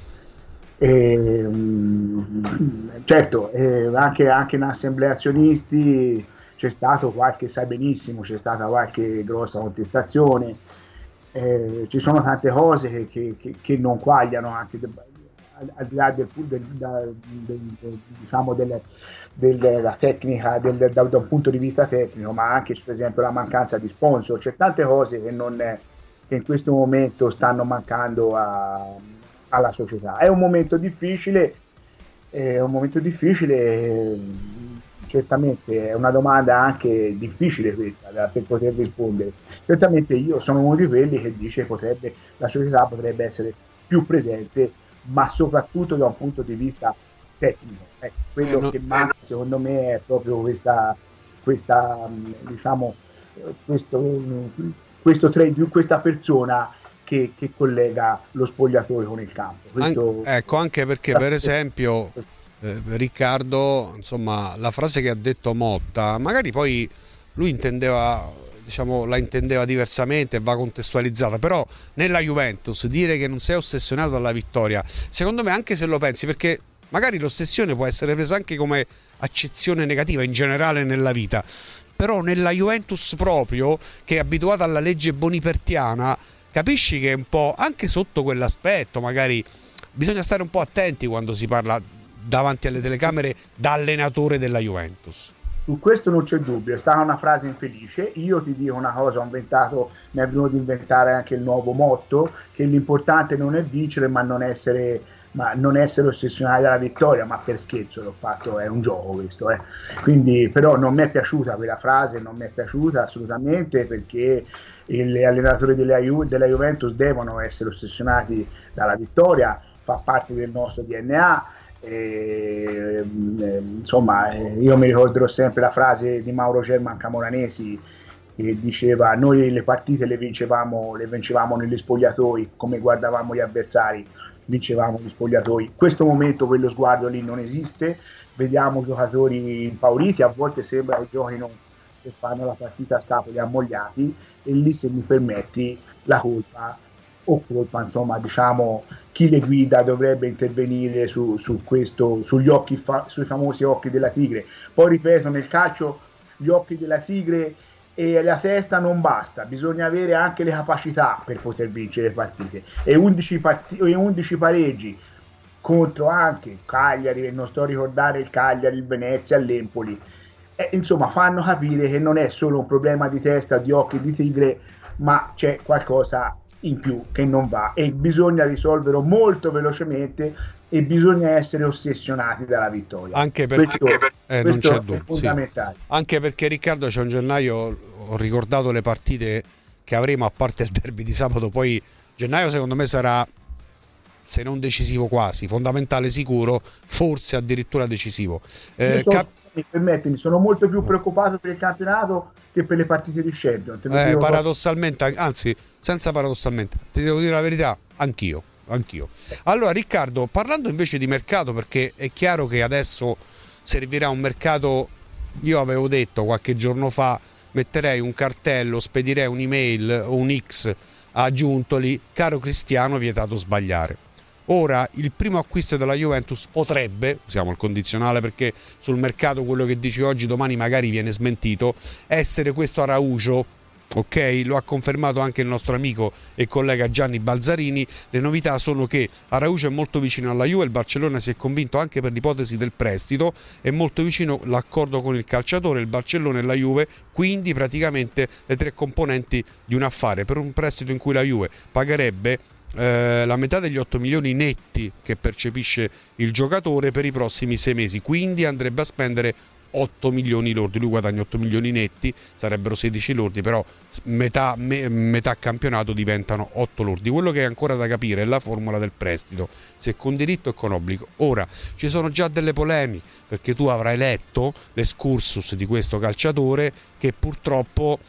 [SPEAKER 6] Certo, anche in assemblea azionisti c'è stato sai benissimo, c'è stata qualche grossa contestazione, ci sono tante cose che non quagliano, anche al di là diciamo della tecnica, da un punto di vista tecnico, ma anche per esempio la mancanza di sponsor. C'è tante cose che in questo momento stanno mancando alla società. È un momento difficile, certamente è una domanda anche difficile questa per poter rispondere. Certamente io sono uno di quelli che dice che la società potrebbe essere più presente, ma soprattutto da un punto di vista tecnico. Quello che manca secondo me è proprio questa persona che collega lo spogliatoio con il campo.
[SPEAKER 2] Anche perché per esempio Riccardo, insomma, la frase che ha detto Motta, magari poi lui la intendeva diversamente e va contestualizzata, però nella Juventus dire che non sei ossessionato dalla vittoria, secondo me, anche se lo pensi, perché magari l'ossessione può essere presa anche come accezione negativa in generale nella vita, però nella Juventus proprio, che è abituata alla legge bonipertiana, capisci che è un po', anche sotto quell'aspetto, magari bisogna stare un po' attenti quando si parla davanti alle telecamere da allenatore della Juventus.
[SPEAKER 6] Su questo non c'è dubbio, è stata una frase infelice. Io ti dico una cosa, mi è venuto di inventare anche il nuovo motto, che l'importante non è vincere, ma non essere ossessionati dalla vittoria, ma per scherzo l'ho fatto, è un gioco questo. Quindi, però non mi è piaciuta quella frase, non mi è piaciuta assolutamente, perché gli allenatori della Juventus devono essere ossessionati dalla vittoria, fa parte del nostro DNA. Insomma, io mi ricorderò sempre la frase di Mauro German Camoranesi, che diceva: noi le partite le vincevamo negli spogliatoi, come guardavamo gli avversari vincevamo gli spogliatoi. In questo momento quello sguardo lì non esiste, vediamo giocatori impauriti, a volte sembra che giochino, che fanno la partita a scapoli ammogliati, e lì, se mi permetti, la colpa, insomma, diciamo, chi le guida dovrebbe intervenire su questo, sui famosi occhi della tigre. Poi ripeto, nel calcio gli occhi della tigre e la testa non basta, bisogna avere anche le capacità per poter vincere partite, e 11 pareggi contro anche Cagliari, non sto a ricordare il Cagliari, il Venezia, l'Empoli, insomma fanno capire che non è solo un problema di testa, di occhi di tigre, ma c'è qualcosa in più che non va e bisogna risolverlo molto velocemente e bisogna essere ossessionati dalla vittoria.
[SPEAKER 2] Anche perché non c'è dubbio,
[SPEAKER 6] è fondamentale.
[SPEAKER 2] Sì. Anche perché, Riccardo, c'è un gennaio, ho ricordato le partite che avremo a parte il derby di sabato, poi gennaio secondo me sarà, se non decisivo quasi, fondamentale sicuro, forse addirittura decisivo.
[SPEAKER 6] Permettimi, sono molto più preoccupato per il campionato che per le partite di Champions.
[SPEAKER 2] Paradossalmente, anzi, senza paradossalmente, ti devo dire la verità, anch'io. Allora, Riccardo, parlando invece di mercato, perché è chiaro che adesso servirà un mercato, io avevo detto qualche giorno fa, metterei un cartello, spedirei un'email o un X a Giuntoli: caro Cristiano, vietato sbagliare. Ora, il primo acquisto della Juventus potrebbe, usiamo il condizionale perché sul mercato quello che dici oggi domani magari viene smentito, essere questo Araujo, ok? Lo ha confermato anche il nostro amico e collega Gianni Balzarini. Le novità sono che Araujo è molto vicino alla Juve, il Barcellona si è convinto anche per l'ipotesi del prestito, è molto vicino l'accordo con il calciatore, il Barcellona e la Juve, quindi praticamente le tre componenti di un affare per un prestito in cui la Juve pagherebbe la metà degli 8 milioni netti che percepisce il giocatore per i prossimi 6 mesi, quindi andrebbe a spendere 8 milioni lordi. Lui guadagna 8 milioni netti, sarebbero 16 lordi, però metà campionato diventano 8 lordi. Quello che è ancora da capire è la formula del prestito, se con diritto o con obbligo. Ora, ci sono già delle polemiche, perché tu avrai letto l'escursus di questo calciatore che purtroppo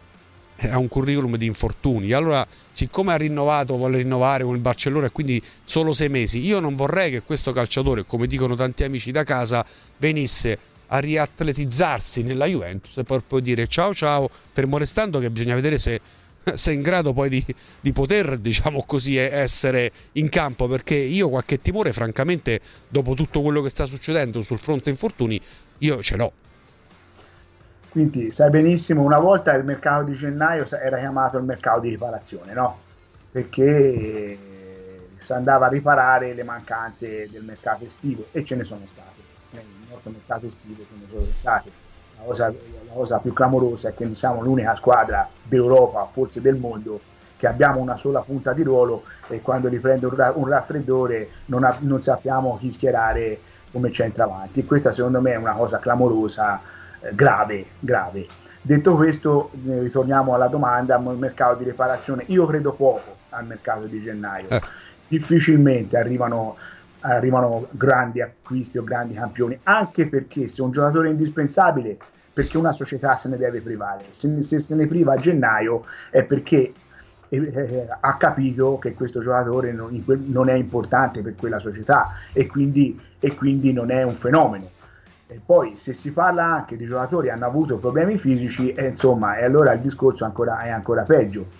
[SPEAKER 2] ha un curriculum di infortuni. Allora, siccome vuole rinnovare con il Barcellona e quindi solo 6 mesi, io non vorrei che questo calciatore, come dicono tanti amici da casa, venisse a riatletizzarsi nella Juventus e poi dire ciao, fermo restando che bisogna vedere se è in grado poi di poter, diciamo così, essere in campo, perché io qualche timore, francamente, dopo tutto quello che sta succedendo sul fronte infortuni, io ce l'ho.
[SPEAKER 6] Quindi sai benissimo, una volta il mercato di gennaio era chiamato il mercato di riparazione, no? Perché si andava a riparare le mancanze del mercato estivo, e ce ne sono state. Nel nostro mercato estivo ce ne sono state. La cosa più clamorosa è che siamo l'unica squadra d'Europa, forse del mondo, che abbiamo una sola punta di ruolo e quando riprende un raffreddore non sappiamo chi schierare come centravanti. E questa secondo me è una cosa clamorosa, grave. Detto questo, ritorniamo alla domanda, il mercato di riparazione. Io credo poco al mercato di gennaio, difficilmente arrivano grandi acquisti o grandi campioni, anche perché se un giocatore è indispensabile, perché una società se ne deve privare, se ne priva a gennaio è perché ha capito che questo giocatore non è importante per quella società e quindi non è un fenomeno. E poi se si parla anche di giocatori che hanno avuto problemi fisici, insomma, e allora il discorso è ancora peggio.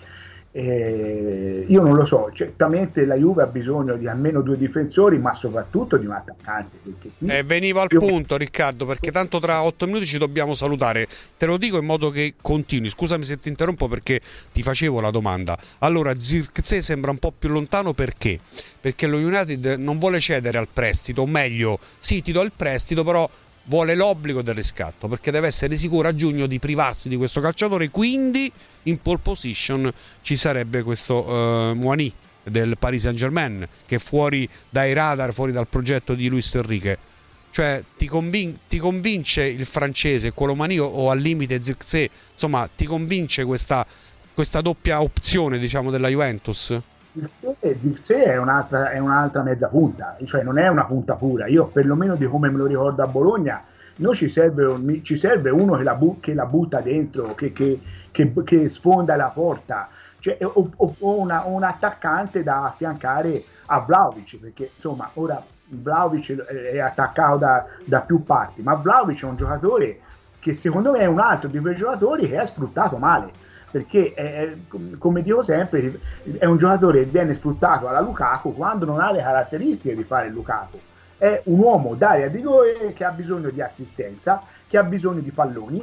[SPEAKER 6] Io non lo so, certamente la Juve ha bisogno di almeno 2 difensori, ma soprattutto di un attaccante.
[SPEAKER 2] Venivo al punto, Riccardo, perché tanto tra 8 minuti ci dobbiamo salutare. Te lo dico in modo che continui. Scusami se ti interrompo perché ti facevo la domanda. Allora, Zirkzee sembra un po' più lontano perché? Perché lo United non vuole cedere al prestito, o meglio, sì, ti do il prestito, però vuole l'obbligo del riscatto, perché deve essere sicuro a giugno di privarsi di questo calciatore. Quindi in pole position ci sarebbe questo Muani del Paris Saint-Germain, che è fuori dai radar, fuori dal progetto di Luis Enrique. Cioè ti convince il francese Colomani o al limite Zirkzee? Insomma, ti convince questa doppia opzione, diciamo, della Juventus?
[SPEAKER 6] Zirkzee è un'altra mezza punta, cioè non è una punta pura. Io perlomeno di come me lo ricordo a Bologna, noi ci serve uno che la butta dentro, che sfonda la porta, cioè, o un attaccante da affiancare a Vlahovic, perché insomma ora Vlahovic è attaccato da più parti, ma Vlahovic è un giocatore che secondo me è un altro di quei giocatori che è sfruttato male, perché come dico sempre, è un giocatore che viene sfruttato alla Lukaku quando non ha le caratteristiche di fare il Lukaku. È un uomo d'area di rigore che ha bisogno di assistenza, che ha bisogno di palloni,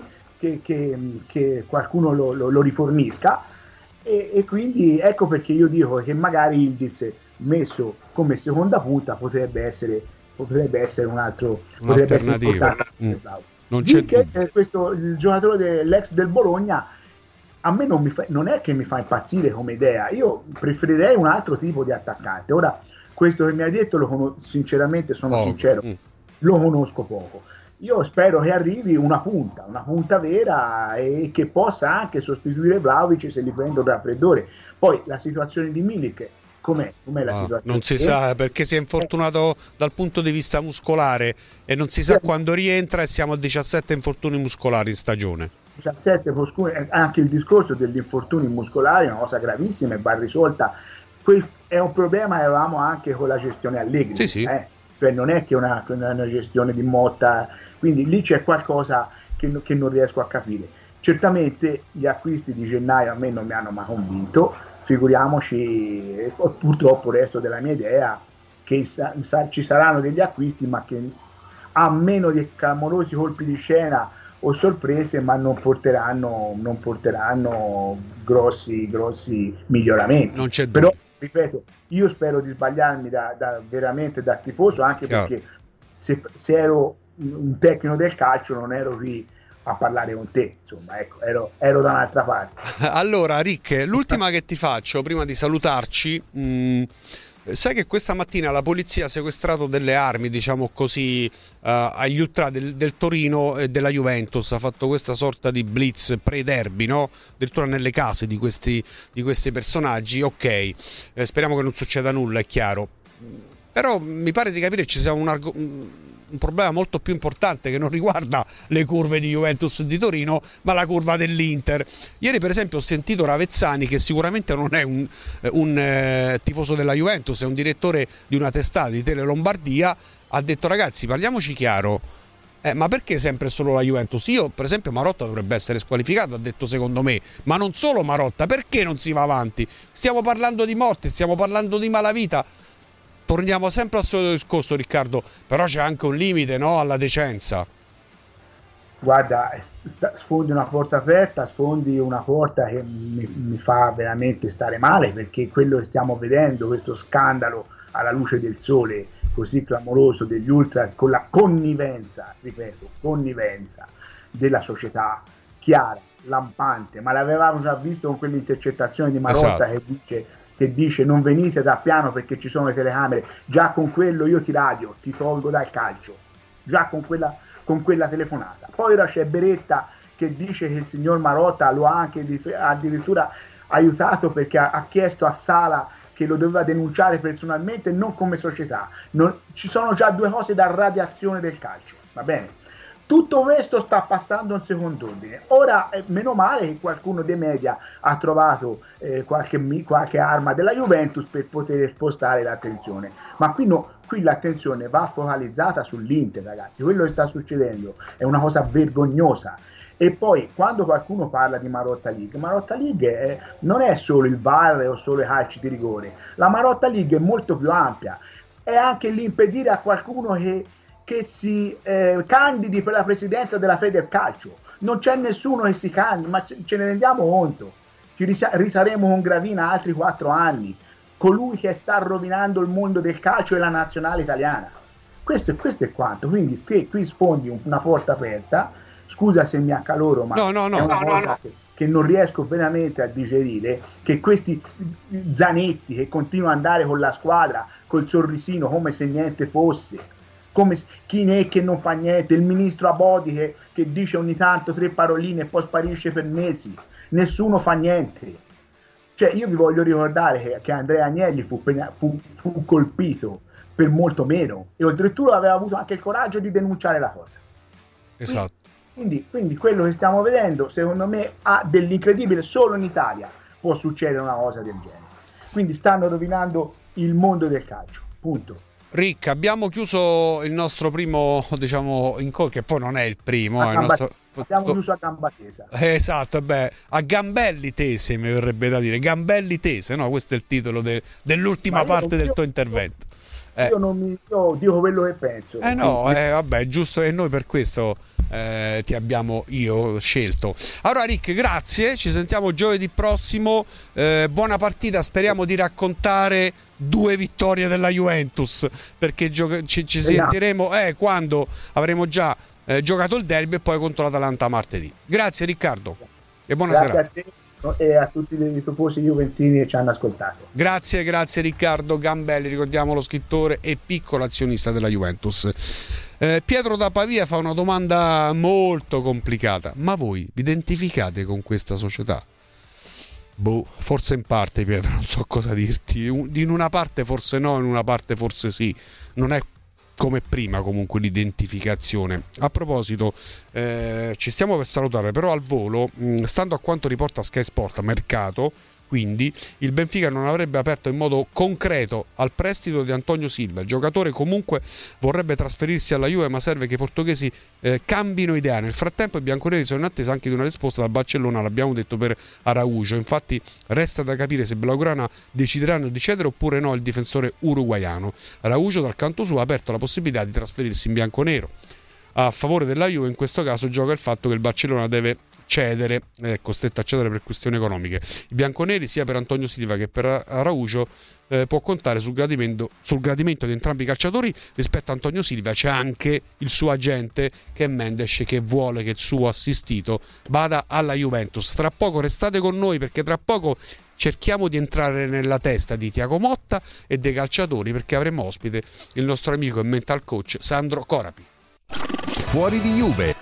[SPEAKER 6] che qualcuno lo rifornisca, e quindi ecco perché io dico che magari Ildiz messo come seconda punta potrebbe essere un altro, potrebbe essere importante. Zic, questo il giocatore dell'ex del Bologna, a me non è che mi fa impazzire come idea. Io preferirei un altro tipo di attaccante. Ora, questo che mi hai detto, sinceramente sono sincero, lo conosco poco. Io spero che arrivi una punta vera, e che possa anche sostituire Vlahovic se gli prende un raffreddore. Poi la situazione di Milik, com'è la situazione?
[SPEAKER 2] Non si sa, perché si è infortunato dal punto di vista muscolare e non si sa quando rientra, e siamo a 17 infortuni muscolari in stagione.
[SPEAKER 6] 17, anche il discorso degli infortuni muscolari è una cosa gravissima e va risolta. È un problema che avevamo anche con la gestione Allegri.
[SPEAKER 2] Sì.
[SPEAKER 6] Cioè non è che una gestione di Motta, quindi lì c'è qualcosa che non riesco a capire. Certamente gli acquisti di gennaio a me non mi hanno mai convinto, figuriamoci, purtroppo resto della mia idea che ci saranno degli acquisti, ma che a meno di clamorosi colpi di scena o sorprese, ma non porteranno grossi miglioramenti.
[SPEAKER 2] Non c'è
[SPEAKER 6] però, ripeto, io spero di sbagliarmi veramente da tifoso, anche perché se ero un tecnico del calcio non ero qui a parlare con te, insomma, ecco, ero da un'altra parte.
[SPEAKER 2] Allora, Rick, l'ultima che ti faccio prima di salutarci, sai che questa mattina la polizia ha sequestrato delle armi, diciamo così, agli ultra del Torino e della Juventus, ha fatto questa sorta di blitz pre-derby, no? Addirittura nelle case di questi personaggi. Ok, speriamo che non succeda nulla, è chiaro, però mi pare di capire ci sia un problema molto più importante, che non riguarda le curve di Juventus e di Torino, ma la curva dell'Inter. Ieri per esempio ho sentito Ravezzani, che sicuramente non è un tifoso della Juventus, è un direttore di una testata di Tele Lombardia, ha detto: ragazzi, parliamoci chiaro, ma perché sempre solo la Juventus? Io per esempio Marotta dovrebbe essere squalificato, ha detto, secondo me, ma non solo Marotta, perché non si va avanti? Stiamo parlando di morte, stiamo parlando di malavita. Torniamo sempre al solito discorso, Riccardo, però c'è anche un limite, no, alla decenza.
[SPEAKER 6] Guarda, sfondi una porta aperta, sfondi una porta che mi fa veramente stare male, perché quello che stiamo vedendo, questo scandalo alla luce del sole così clamoroso degli ultras, con la connivenza, ripeto, connivenza della società chiara, lampante, ma l'avevamo già visto con quell'intercettazione di Marotta, esatto, che dice non venite da piano perché ci sono le telecamere. Già con quello io ti radio, ti tolgo dal calcio, già con quella telefonata. Poi ora c'è Beretta che dice che il signor Marotta lo ha anche addirittura aiutato, perché ha chiesto a Sala che lo doveva denunciare personalmente, non come società. Ci sono già due cose da radiazione del calcio, va bene? Tutto questo sta passando in secondo ordine. Ora, meno male che qualcuno dei media ha trovato qualche arma della Juventus per poter spostare l'attenzione. Ma qui l'attenzione va focalizzata sull'Inter, ragazzi. Quello che sta succedendo è una cosa vergognosa. E poi, quando qualcuno parla di Marotta League non è solo il VAR o solo i calci di rigore. La Marotta League è molto più ampia. È anche l'impedire a qualcuno che si candidi per la presidenza della Federcalcio. Non c'è nessuno che si candidi, ma ce ne rendiamo conto. Ci risaremo con Gravina altri 4 anni. Colui che sta rovinando il mondo del calcio è la nazionale italiana. Questo è quanto. Quindi qui sfondi una porta aperta. Scusa se mi accaloro, ma è una cosa che non riesco veramente a digerire, che questi Zanetti che continuano ad andare con la squadra col sorrisino come se niente fosse, come chi che non fa niente, il ministro Abodi che dice ogni tanto 3 paroline e poi sparisce per mesi, nessuno fa niente. Cioè, io vi voglio ricordare che Andrea Agnelli fu colpito per molto meno, e oltretutto aveva avuto anche il coraggio di denunciare la cosa.
[SPEAKER 2] Esatto.
[SPEAKER 6] Quindi quello che stiamo vedendo, secondo me, ha dell'incredibile. Solo in Italia può succedere una cosa del genere. Quindi stanno rovinando il mondo del calcio, punto.
[SPEAKER 2] Rick, abbiamo chiuso il nostro primo, diciamo, incontro, che poi non è il primo.
[SPEAKER 6] Abbiamo chiuso a gamba tesa.
[SPEAKER 2] Esatto, a gambelli tese, mi verrebbe da dire. Gambelli tese, no? Questo è il titolo dell'ultima parte del tuo intervento.
[SPEAKER 6] Io dico quello che penso.
[SPEAKER 2] Vabbè, è giusto, e noi per questo ti abbiamo scelto. Allora Rick, grazie, ci sentiamo giovedì prossimo, buona partita, speriamo di raccontare 2 vittorie della Juventus, perché ci sentiremo quando avremo già giocato il derby e poi contro l'Atalanta martedì. Grazie Riccardo e buona serata.
[SPEAKER 6] A te e a tutti i tifosi juventini che ci hanno ascoltato.
[SPEAKER 2] Grazie Riccardo Gambelli, ricordiamo lo scrittore e piccolo azionista della Juventus. Pietro da Pavia fa una domanda molto complicata: ma voi vi identificate con questa società? Forse in parte, Pietro, non so cosa dirti. In una parte forse no, in una parte forse sì. Non è come prima comunque l'identificazione. A proposito, ci stiamo per salutare, però al volo, stando a quanto riporta Sky Sport Mercato, quindi il Benfica non avrebbe aperto in modo concreto al prestito di Antonio Silva. Il giocatore comunque vorrebbe trasferirsi alla Juve, ma serve che i portoghesi cambino idea. Nel frattempo i bianconeri sono in attesa anche di una risposta dal Barcellona, l'abbiamo detto, per Araujo. Infatti resta da capire se Blaugrana decideranno di cedere oppure no il difensore uruguaiano. Araujo dal canto suo ha aperto la possibilità di trasferirsi in bianconero. A favore della Juve in questo caso gioca il fatto che il Barcellona deve cedere, è costretto a cedere per questioni economiche. I bianconeri, sia per Antonio Silva che per Araujo, può contare sul gradimento di entrambi i calciatori. Rispetto a Antonio Silva c'è anche il suo agente, che è Mendes, che vuole che il suo assistito vada alla Juventus. Tra poco restate con noi, perché tra poco cerchiamo di entrare nella testa di Thiago Motta e dei calciatori, perché avremo ospite il nostro amico e mental coach Sandro Corapi.
[SPEAKER 1] Fuori di Juve.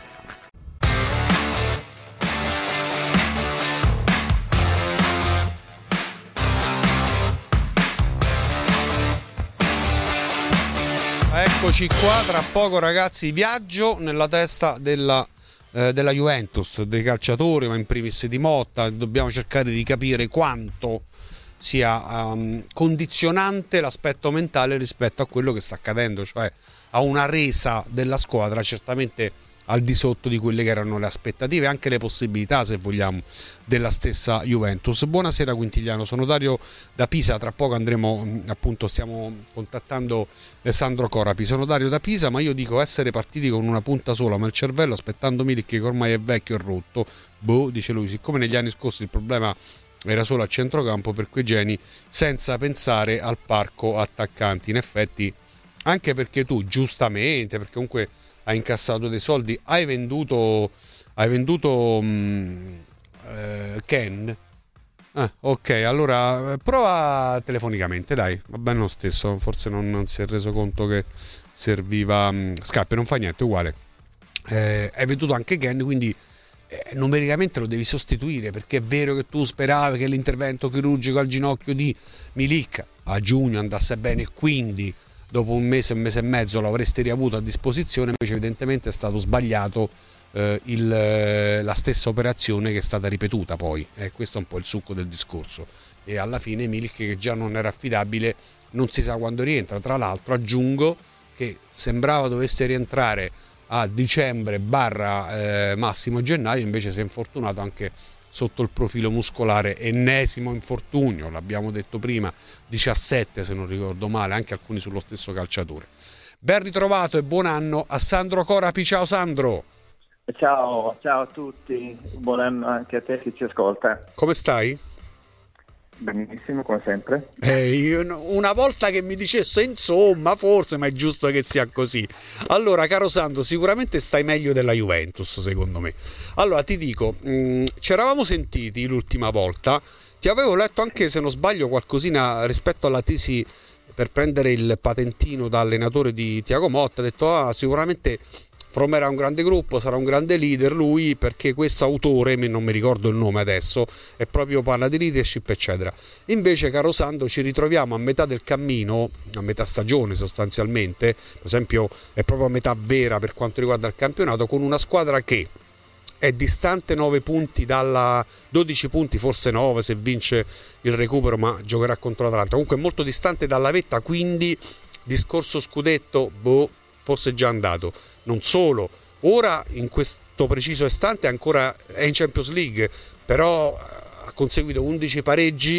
[SPEAKER 2] Eccoci qua, tra poco ragazzi, viaggio nella testa della Juventus, dei calciatori, ma in primis di Motta. Dobbiamo cercare di capire quanto sia condizionante l'aspetto mentale rispetto a quello che sta accadendo, cioè a una resa della squadra certamente al di sotto di quelle che erano le aspettative e anche le possibilità, se vogliamo, della stessa Juventus. Buonasera Quintigliano, sono Dario da Pisa, tra poco andremo, appunto stiamo contattando Sandro Corapi. Sono Dario da Pisa, ma io dico essere partiti con una punta sola, ma il cervello aspettando Milik che ormai è vecchio e rotto. Dice lui, siccome negli anni scorsi il problema era solo a centrocampo per quei geni, senza pensare al parco attaccanti. In effetti, anche perché tu giustamente, perché comunque hai incassato dei soldi, hai venduto Ken. Ok, allora prova telefonicamente, dai, va bene lo stesso, forse non si è reso conto che serviva Scarpe, non fa niente, uguale. Hai venduto anche Ken, quindi numericamente lo devi sostituire, perché è vero che tu speravi che l'intervento chirurgico al ginocchio di Milik a giugno andasse bene, quindi dopo un mese e mezzo lo avresti riavuto a disposizione. Invece evidentemente è stato sbagliato la stessa operazione che è stata ripetuta poi, questo è un po' il succo del discorso, e alla fine Milik, che già non era affidabile, non si sa quando rientra. Tra l'altro aggiungo che sembrava dovesse rientrare a dicembre massimo gennaio, invece si è infortunato anche sotto il profilo muscolare, ennesimo infortunio, l'abbiamo detto prima, 17 se non ricordo male, anche alcuni sullo stesso calciatore. Ben ritrovato e buon anno a Sandro Corapi. Ciao Sandro.
[SPEAKER 7] Ciao a tutti, buon anno anche a te che ci ascolta.
[SPEAKER 2] Come stai?
[SPEAKER 7] Benissimo, come sempre.
[SPEAKER 2] Una volta che mi dicesse insomma, forse, ma è giusto che sia così. Allora, caro Sandro, sicuramente stai meglio della Juventus, secondo me. Allora, ti dico, ci eravamo sentiti l'ultima volta, ti avevo letto anche, se non sbaglio, qualcosina rispetto alla tesi per prendere il patentino da allenatore di Thiago Motta. Ho detto, sicuramente From era un grande gruppo, sarà un grande leader lui, perché questo autore, non mi ricordo il nome adesso, è proprio, parla di leadership eccetera. Invece, caro Sandro, ci ritroviamo a metà del cammino, a metà stagione sostanzialmente, per esempio è proprio a metà vera per quanto riguarda il campionato, con una squadra che è distante 9 punti dalla 12 punti, forse 9 se vince il recupero, ma giocherà contro l'Atalanta, comunque molto distante dalla vetta, quindi discorso scudetto forse già andato. Non solo, ora in questo preciso istante ancora è in Champions League, però ha conseguito 11 pareggi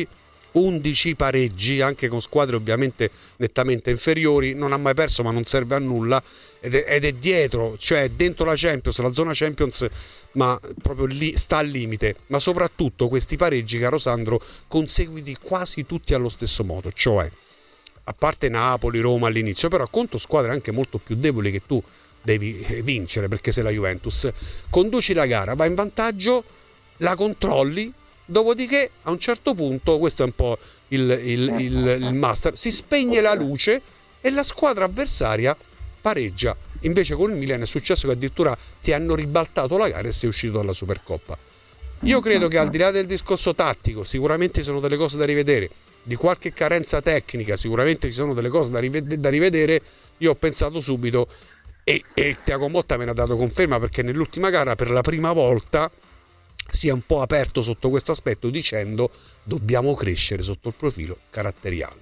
[SPEAKER 2] 11 pareggi, anche con squadre ovviamente nettamente inferiori, non ha mai perso ma non serve a nulla, ed è dietro, cioè dentro la Champions, la zona Champions, ma proprio lì sta al limite. Ma soprattutto questi pareggi, caro Sandro, conseguiti quasi tutti allo stesso modo, cioè a parte Napoli, Roma all'inizio, però contro squadre anche molto più deboli che tu devi vincere, perché sei la Juventus, conduci la gara, vai in vantaggio, la controlli, dopodiché a un certo punto, questo è un po' il master, si spegne la luce e la squadra avversaria pareggia. Invece con il Milan è successo che addirittura ti hanno ribaltato la gara e sei uscito dalla Supercoppa. Io credo che al di là del discorso tattico sicuramente ci sono delle cose da rivedere, di qualche carenza tecnica sicuramente ci sono delle cose da rivedere. Io ho pensato subito, e Thiago Motta me ne ha dato conferma, perché nell'ultima gara per la prima volta si è un po' aperto sotto questo aspetto, dicendo dobbiamo crescere sotto il profilo caratteriale.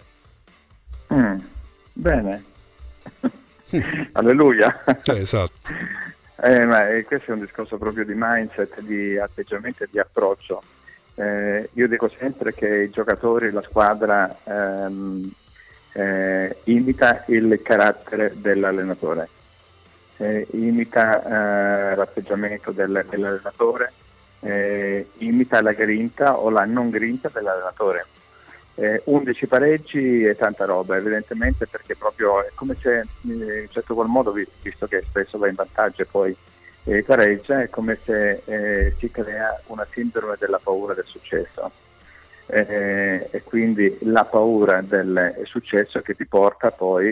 [SPEAKER 7] Bene. Alleluia.
[SPEAKER 2] Esatto.
[SPEAKER 7] Ma questo è un discorso proprio di mindset, di atteggiamento e di approccio. Io dico sempre che i giocatori, la squadra imita il carattere dell'allenatore, imita l'atteggiamento dell'allenatore, imita la grinta o la non grinta dell'allenatore. 11 pareggi è tanta roba, evidentemente, perché proprio è come se in certo qual modo, visto che spesso va in vantaggio e poi pareggia, è come se si crea una sindrome della paura del successo, e quindi la paura del successo che ti porta poi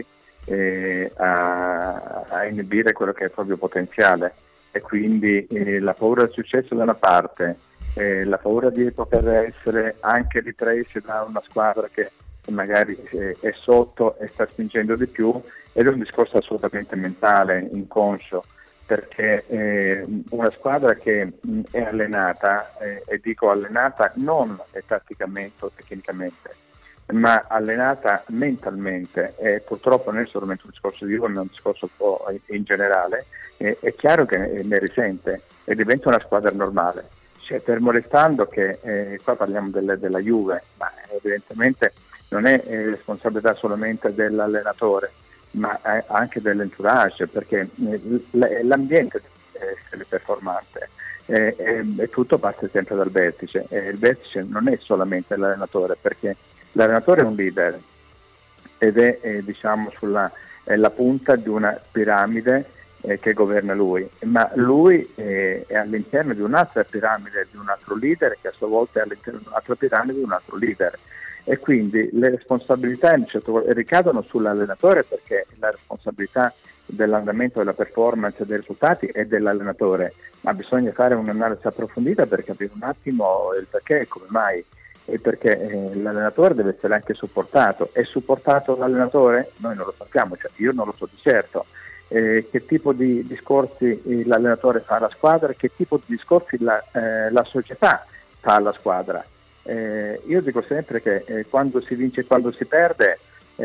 [SPEAKER 7] a inibire quello che è il proprio potenziale, e quindi la paura del successo da una parte, la paura di poter essere anche ripresi da una squadra che magari è sotto e sta spingendo di più, ed è un discorso assolutamente mentale, inconscio, perché una squadra che è allenata, e dico allenata non tatticamente o tecnicamente, ma allenata mentalmente, e purtroppo non è solamente un discorso di Juve, ma un discorso un po' in generale, è chiaro che ne risente e diventa una squadra normale. Cioè, fermo restando che qua parliamo della Juve, ma evidentemente non è responsabilità solamente dell'allenatore, ma anche dell'entourage, perché l'ambiente deve essere performante, e tutto parte sempre dal vertice, e il vertice non è solamente l'allenatore, perché l'allenatore è un leader ed è diciamo è la punta di una piramide che governa lui, ma lui è all'interno di un'altra piramide di un altro leader, che a sua volta è all'interno di un'altra piramide di un altro leader, e quindi le responsabilità ricadono sull'allenatore, perché la responsabilità dell'andamento, della performance e dei risultati è dell'allenatore, ma bisogna fare un'analisi approfondita per capire un attimo il perché e come mai, e perché l'allenatore deve essere anche supportato. È supportato l'allenatore? Noi non lo sappiamo, cioè io non lo so di certo. Che tipo di discorsi l'allenatore fa alla squadra, che tipo di discorsi la società fa alla squadra. Io dico sempre che quando si vince e quando si perde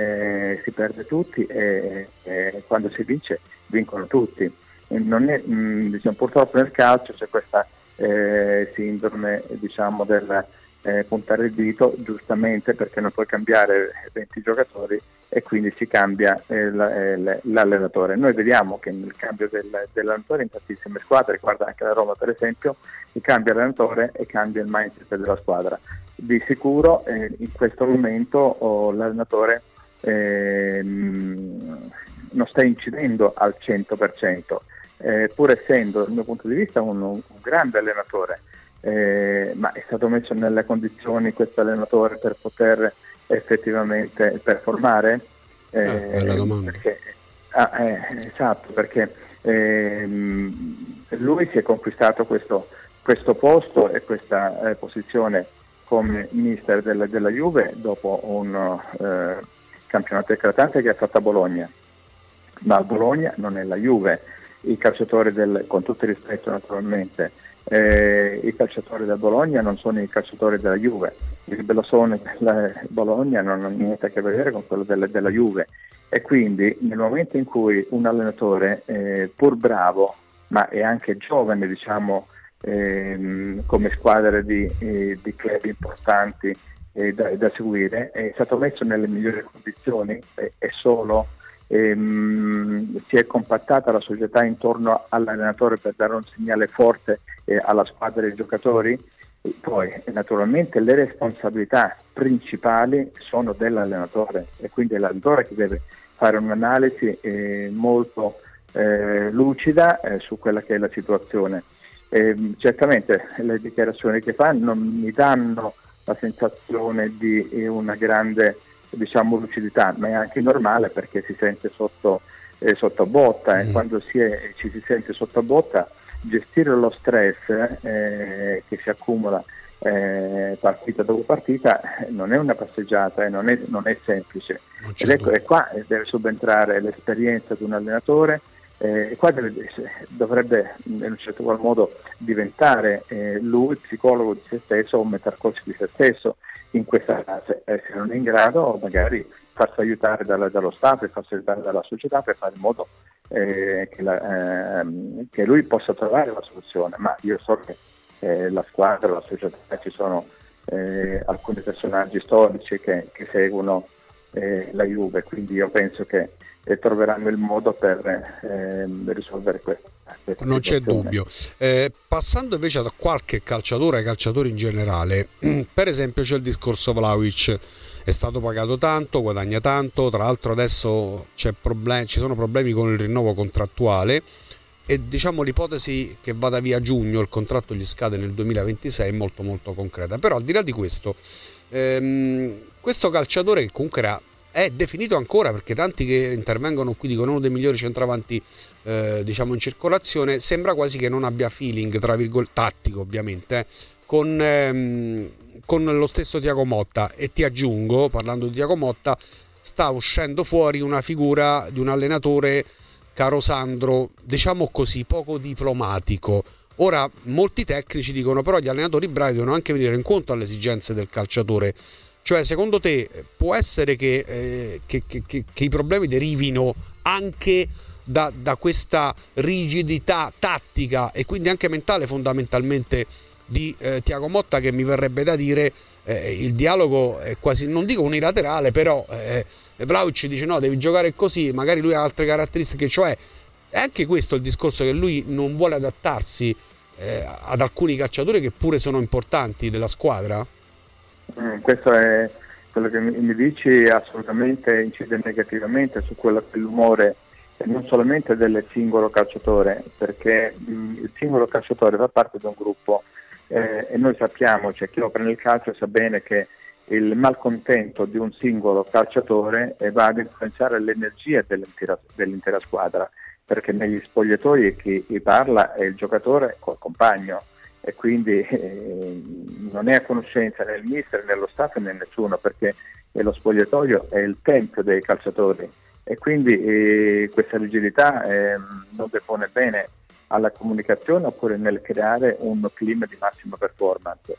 [SPEAKER 7] tutti, e quando si vince vincono tutti. Non è, diciamo, purtroppo nel calcio c'è questa sindrome, diciamo, del puntare il dito, giustamente, perché non puoi cambiare 20 giocatori e quindi si cambia l'allenatore. Noi vediamo che nel cambio dell'allenatore in tantissime squadre, guarda anche la Roma per esempio, si cambia l'allenatore e cambia il mindset della squadra. Di sicuro in questo momento l'allenatore non sta incidendo al 100%, pur essendo dal mio punto di vista un grande allenatore, ma è stato messo nelle condizioni questo allenatore per poter effettivamente performare?
[SPEAKER 2] Bella domanda.
[SPEAKER 7] Esatto, perché lui si è conquistato questo posto e questa posizione come mister della Juve dopo un campionato eclatante che ha fatto a Bologna, ma a Bologna non è la Juve. I calciatori con tutto il rispetto naturalmente, i calciatori del Bologna non sono i calciatori della Juve, il blasone della Bologna non ha niente a che vedere con quello della Juve, e quindi nel momento in cui un allenatore pur bravo, ma è anche giovane, diciamo, come squadre di club importanti da seguire, è stato messo nelle migliori condizioni, è solo, si è compattata la società intorno all'allenatore per dare un segnale forte alla squadra e ai giocatori. E poi naturalmente le responsabilità principali sono dell'allenatore, e quindi è l'allenatore che deve fare un'analisi molto lucida su quella che è la situazione. Certamente le dichiarazioni che fa non mi danno la sensazione di una grande, diciamo, lucidità, ma è anche normale perché si sente sotto botta, e quando ci si sente sotto botta, gestire lo stress che si accumula partita dopo partita non è una passeggiata, non è semplice. Ed ecco, e qua deve subentrare l'esperienza di un allenatore, e qua dovrebbe in un certo qual modo diventare lui psicologo di se stesso o mental coach di se stesso in questa fase, se non è in grado magari farsi aiutare dallo Stato e farsi aiutare dalla società per fare in modo che lui possa trovare la soluzione. Ma io so che la squadra, la società, ci sono alcuni personaggi storici che seguono la Juve, quindi io penso che troveranno il modo per risolvere questa
[SPEAKER 2] non c'è
[SPEAKER 7] situazione.
[SPEAKER 2] dubbio. Passando invece a qualche calciatore, ai calciatori in generale, per esempio c'è il discorso Vlahovic, è stato pagato tanto, guadagna tanto, tra l'altro adesso ci sono problemi con il rinnovo contrattuale, e diciamo l'ipotesi che vada via a giugno, il contratto gli scade nel 2026, è molto molto concreta. Però al di là di questo, questo calciatore che comunque è definito ancora, perché tanti che intervengono qui dicono uno dei migliori centravanti diciamo in circolazione, sembra quasi che non abbia feeling, tra virgolette, tattico ovviamente, con lo stesso Thiago Motta. E ti aggiungo, parlando di Thiago Motta, sta uscendo fuori una figura di un allenatore, caro Sandro, diciamo così, poco diplomatico. Ora molti tecnici dicono però gli allenatori bravi devono anche venire incontro alle esigenze del calciatore. Cioè, secondo te può essere che i problemi derivino anche da questa rigidità tattica e quindi anche mentale fondamentalmente di Thiago Motta, che mi verrebbe da dire il dialogo è quasi, non dico unilaterale, però Vlahovic dice no, devi giocare così, magari lui ha altre caratteristiche, cioè è anche questo il discorso, che lui non vuole adattarsi ad alcuni calciatori che pure sono importanti della squadra?
[SPEAKER 7] Questo è quello che mi dici, assolutamente incide negativamente su quello che è l'umore non solamente del singolo calciatore, perché il singolo calciatore fa parte di un gruppo e noi sappiamo, cioè chi opera nel calcio sa bene che il malcontento di un singolo calciatore va ad influenzare l'energia dell'intera squadra, perché negli spogliatoi chi parla è il giocatore col compagno, e quindi non è a conoscenza né il mister né lo staff né nessuno, perché lo spogliatoio è il tempio dei calciatori, e quindi questa rigidità non depone bene alla comunicazione oppure nel creare un clima di massima performance.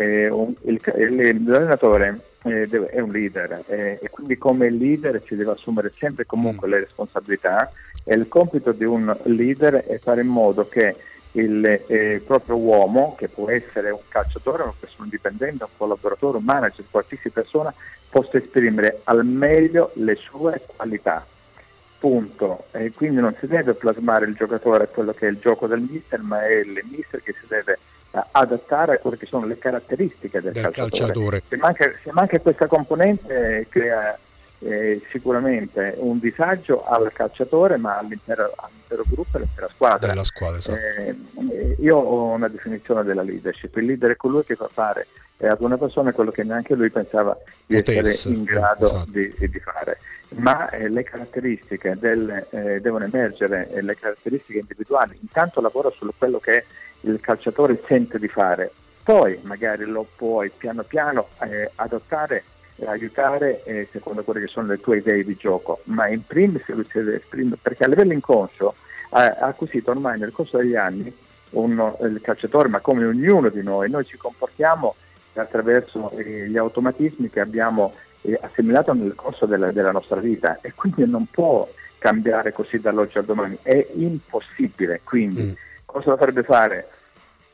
[SPEAKER 7] L'allenatore è un leader e quindi come leader si deve assumere sempre e comunque le responsabilità, e il compito di un leader è fare in modo che il proprio uomo, che può essere un calciatore, una persona indipendente, un collaboratore, un manager, qualsiasi persona, possa esprimere al meglio le sue qualità. Punto. E quindi non si deve plasmare il giocatore a quello che è il gioco del mister, ma è il mister che si deve adattare a quelle che sono le caratteristiche del calciatore. Se manca questa componente crea sicuramente un disagio al calciatore, ma all'intero gruppo e all'intera squadra.
[SPEAKER 2] Della squadra, esatto.
[SPEAKER 7] Io ho una definizione della leadership: il leader è colui che fa fare ad una persona quello che neanche lui pensava di essere in grado
[SPEAKER 2] esatto.
[SPEAKER 7] di fare, ma le caratteristiche devono emergere, le caratteristiche individuali. Intanto lavora su quello che il calciatore sente di fare, poi magari lo puoi piano piano adottare, aiutare secondo quelle che sono le tue idee di gioco, ma in primis lui si deve esprimere, perché a livello inconscio ha acquisito ormai nel corso degli anni il calciatore, ma come ognuno di noi ci comportiamo attraverso gli automatismi che abbiamo assimilato nel corso della nostra vita, e quindi non può cambiare così dall'oggi al domani, è impossibile. Quindi cosa dovrebbe fare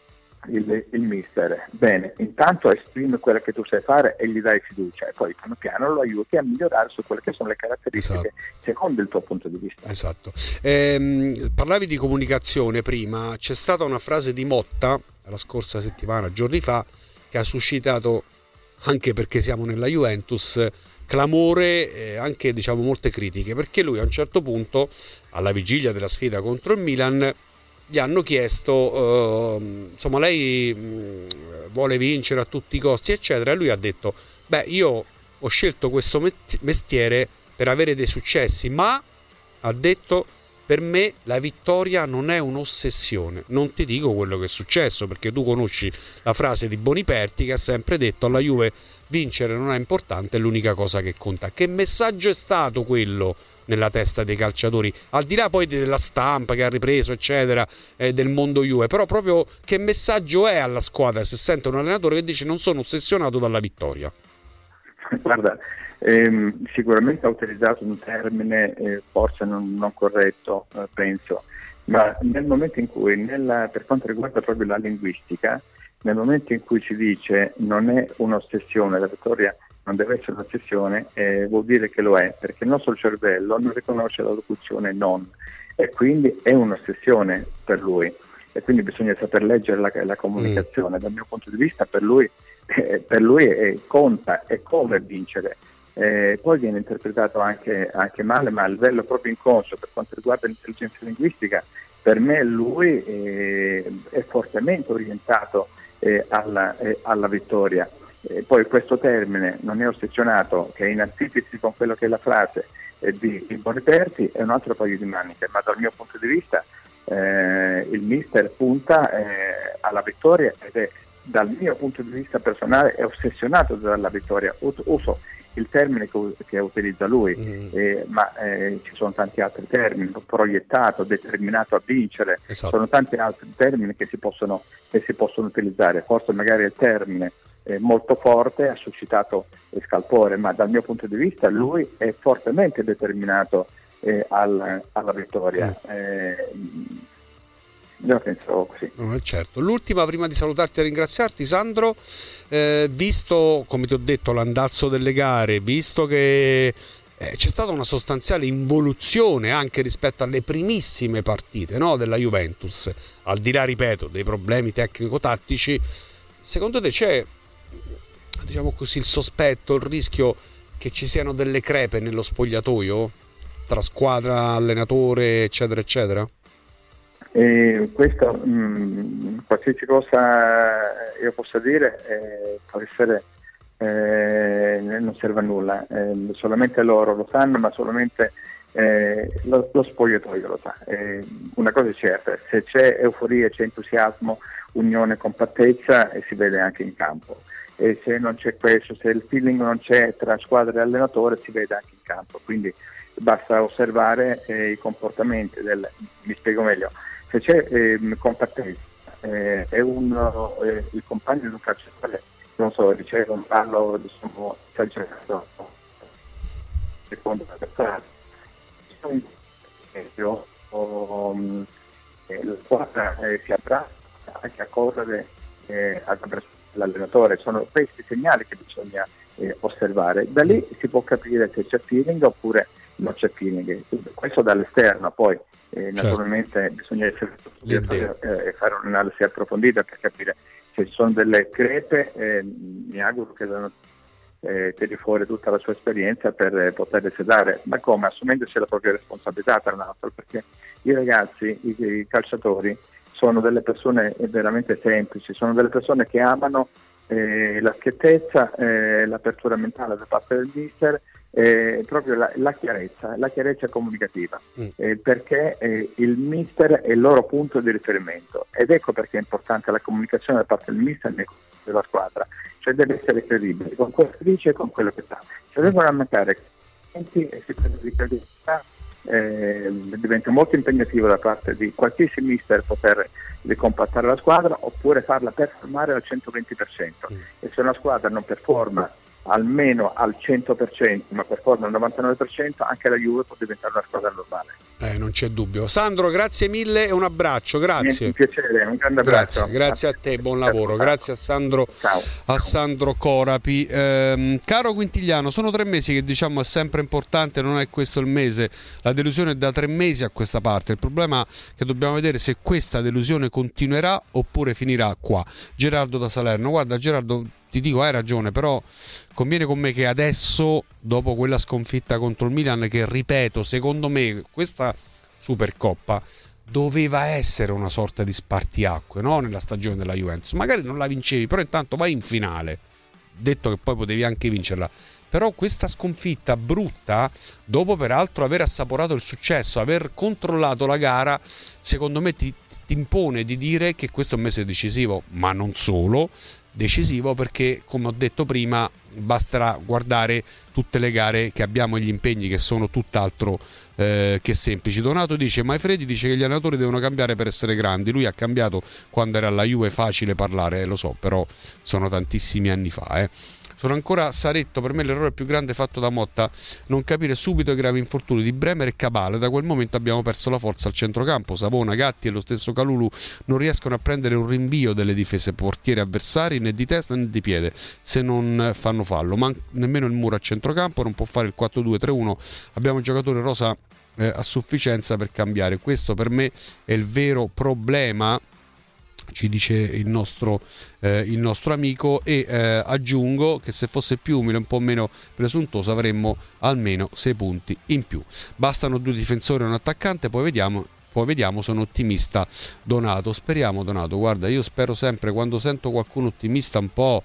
[SPEAKER 7] il mister, bene, intanto esprime quella che tu sai fare e gli dai fiducia, e poi piano piano lo aiuti a migliorare su quelle che sono le caratteristiche secondo il tuo punto di vista.
[SPEAKER 2] Esatto. Parlavi di comunicazione prima, c'è stata una frase di Motta la scorsa settimana, giorni fa, che ha suscitato, anche perché siamo nella Juventus, clamore e anche diciamo molte critiche, perché lui a un certo punto, alla vigilia della sfida contro il Milan, gli hanno chiesto insomma lei vuole vincere a tutti i costi eccetera, e lui ha detto io ho scelto questo mestiere per avere dei successi, ma ha detto per me la vittoria non è un'ossessione. Non ti dico quello che è successo, perché tu conosci la frase di Boniperti, che ha sempre detto alla Juve vincere non è importante, è l'unica cosa che conta. Che messaggio è stato quello nella testa dei calciatori, al di là poi della stampa che ha ripreso eccetera, del mondo Juve, però proprio che messaggio è alla squadra se sente un allenatore che dice non sono ossessionato dalla vittoria?
[SPEAKER 7] Guarda, sicuramente ha utilizzato un termine forse non corretto, penso, ma nel momento in cui, per quanto riguarda proprio la linguistica, nel momento in cui ci dice non è un'ossessione, la vittoria non deve essere un'ossessione, vuol dire che lo è, perché il nostro cervello non riconosce la locuzione non, e quindi è un'ossessione per lui, e quindi bisogna saper leggere la comunicazione. Dal mio punto di vista per lui conta, è come vincere. Poi viene interpretato anche male, ma a livello proprio inconscio, per quanto riguarda l'intelligenza linguistica, per me lui è fortemente orientato alla vittoria. Poi questo termine non è ossessionato, che è in antitesi con quello che è la frase di Boniperti, è un altro paio di maniche, ma dal mio punto di vista il mister punta alla vittoria ed è, dal mio punto di vista personale, è ossessionato dalla vittoria. Uso il termine che utilizza lui, ma ci sono tanti altri termini: proiettato, determinato a vincere, sono tanti altri termini che si possono utilizzare. Forse magari il termine molto forte ha suscitato scalpore, ma dal mio punto di vista lui è fortemente determinato alla vittoria. Io penso così.
[SPEAKER 2] Certo. L'ultima, prima di salutarti e ringraziarti, Sandro, visto, come ti ho detto, l'andazzo delle gare, visto che c'è stata una sostanziale involuzione anche rispetto alle primissime partite, no, della Juventus, al di là, ripeto, dei problemi tecnico-tattici, secondo te c'è, diciamo così, il sospetto, il rischio che ci siano delle crepe nello spogliatoio tra squadra, allenatore, eccetera eccetera?
[SPEAKER 7] Questo, qualsiasi cosa io possa dire può essere, non serve a nulla, solamente loro lo sanno, ma solamente lo spogliatoio lo sa. Una cosa è certa: se c'è euforia, c'è entusiasmo, unione, compattezza, si vede anche in campo, e se non c'è questo, se il feeling non c'è tra squadra e allenatore, si vede anche in campo. Quindi basta osservare i comportamenti mi spiego meglio. Se c'è compattezza, il compagno di un calciatore, non so, riceve un ballo, diciamo, esagerato, secondo la persona, la squadra si abbraccia anche a correre ad abbracciare l'allenatore. Sono questi segnali che bisogna osservare. Da lì si può capire se c'è feeling oppure non c'è feeling. Questo dall'esterno, poi naturalmente bisogna essere e fare un'analisi approfondita per capire se ci sono delle crepe. Mi auguro che tiri fuori tutta la sua esperienza per poter sedare, ma come? Assumendosi la propria responsabilità, tra l'altro, perché i ragazzi, i calciatori, sono delle persone veramente semplici, sono delle persone che amano la schiettezza, l'apertura mentale da parte del mister, proprio la chiarezza comunicativa, perché il mister è il loro punto di riferimento, ed ecco perché è importante la comunicazione da parte del mister nei confronti della squadra, cioè deve essere credibile con quello che dice e con quello che fa. Se vengono a mancare e si prende di credibilità, diventa molto impegnativo da parte di qualsiasi mister poter ricompattare la squadra oppure farla performare al 120%, e se una squadra non performa almeno al 100%, ma per forza al 99%, anche la Juve può diventare una squadra normale.
[SPEAKER 2] Non c'è dubbio. Sandro, grazie mille e un abbraccio, grazie.
[SPEAKER 7] Un piacere, un grande abbraccio.
[SPEAKER 2] Grazie a te, buon lavoro. Grazie a Sandro, a Sandro Corapi. Caro Quintigliano, sono 3 mesi che diciamo è sempre importante, non è questo il mese. La delusione è da 3 mesi a questa parte. Il problema è che dobbiamo vedere se questa delusione continuerà oppure finirà qua. Gerardo da Salerno, guarda Gerardo, ti dico, hai ragione, però conviene con me che adesso, dopo quella sconfitta contro il Milan, che ripeto, secondo me questa Supercoppa doveva essere una sorta di spartiacque, no? Nella stagione della Juventus, magari non la vincevi, però intanto vai in finale, detto che poi potevi anche vincerla. Però questa sconfitta brutta, dopo peraltro aver assaporato il successo, aver controllato la gara, secondo me ti impone di dire che questo è un mese decisivo, ma non solo decisivo, perché come ho detto prima basterà guardare tutte le gare che abbiamo e gli impegni che sono tutt'altro che semplici. Donato dice: Maifredi dice che gli allenatori devono cambiare per essere grandi, lui ha cambiato quando era alla Juve, facile parlare, lo so, però sono tantissimi anni fa. Sono ancora Saretto, per me l'errore più grande fatto da Motta non capire subito i gravi infortuni di Bremer e Cabale. Da quel momento abbiamo perso la forza al centrocampo. Savona, Gatti e lo stesso Calulu non riescono a prendere un rinvio delle difese portieri avversari né di testa né di piede se non fanno fallo, ma nemmeno il Muro a centrocampo non può fare il 4-2-3-1. Abbiamo giocatori rosa a sufficienza per cambiare. Questo per me è il vero problema, ci dice il nostro amico, e aggiungo che se fosse più umile, un po' meno presuntuoso, avremmo almeno 6 punti in più. Bastano 2 difensori e un attaccante, poi vediamo, sono ottimista. Donato, speriamo. Donato, guarda, io spero sempre, quando sento qualcuno ottimista un po'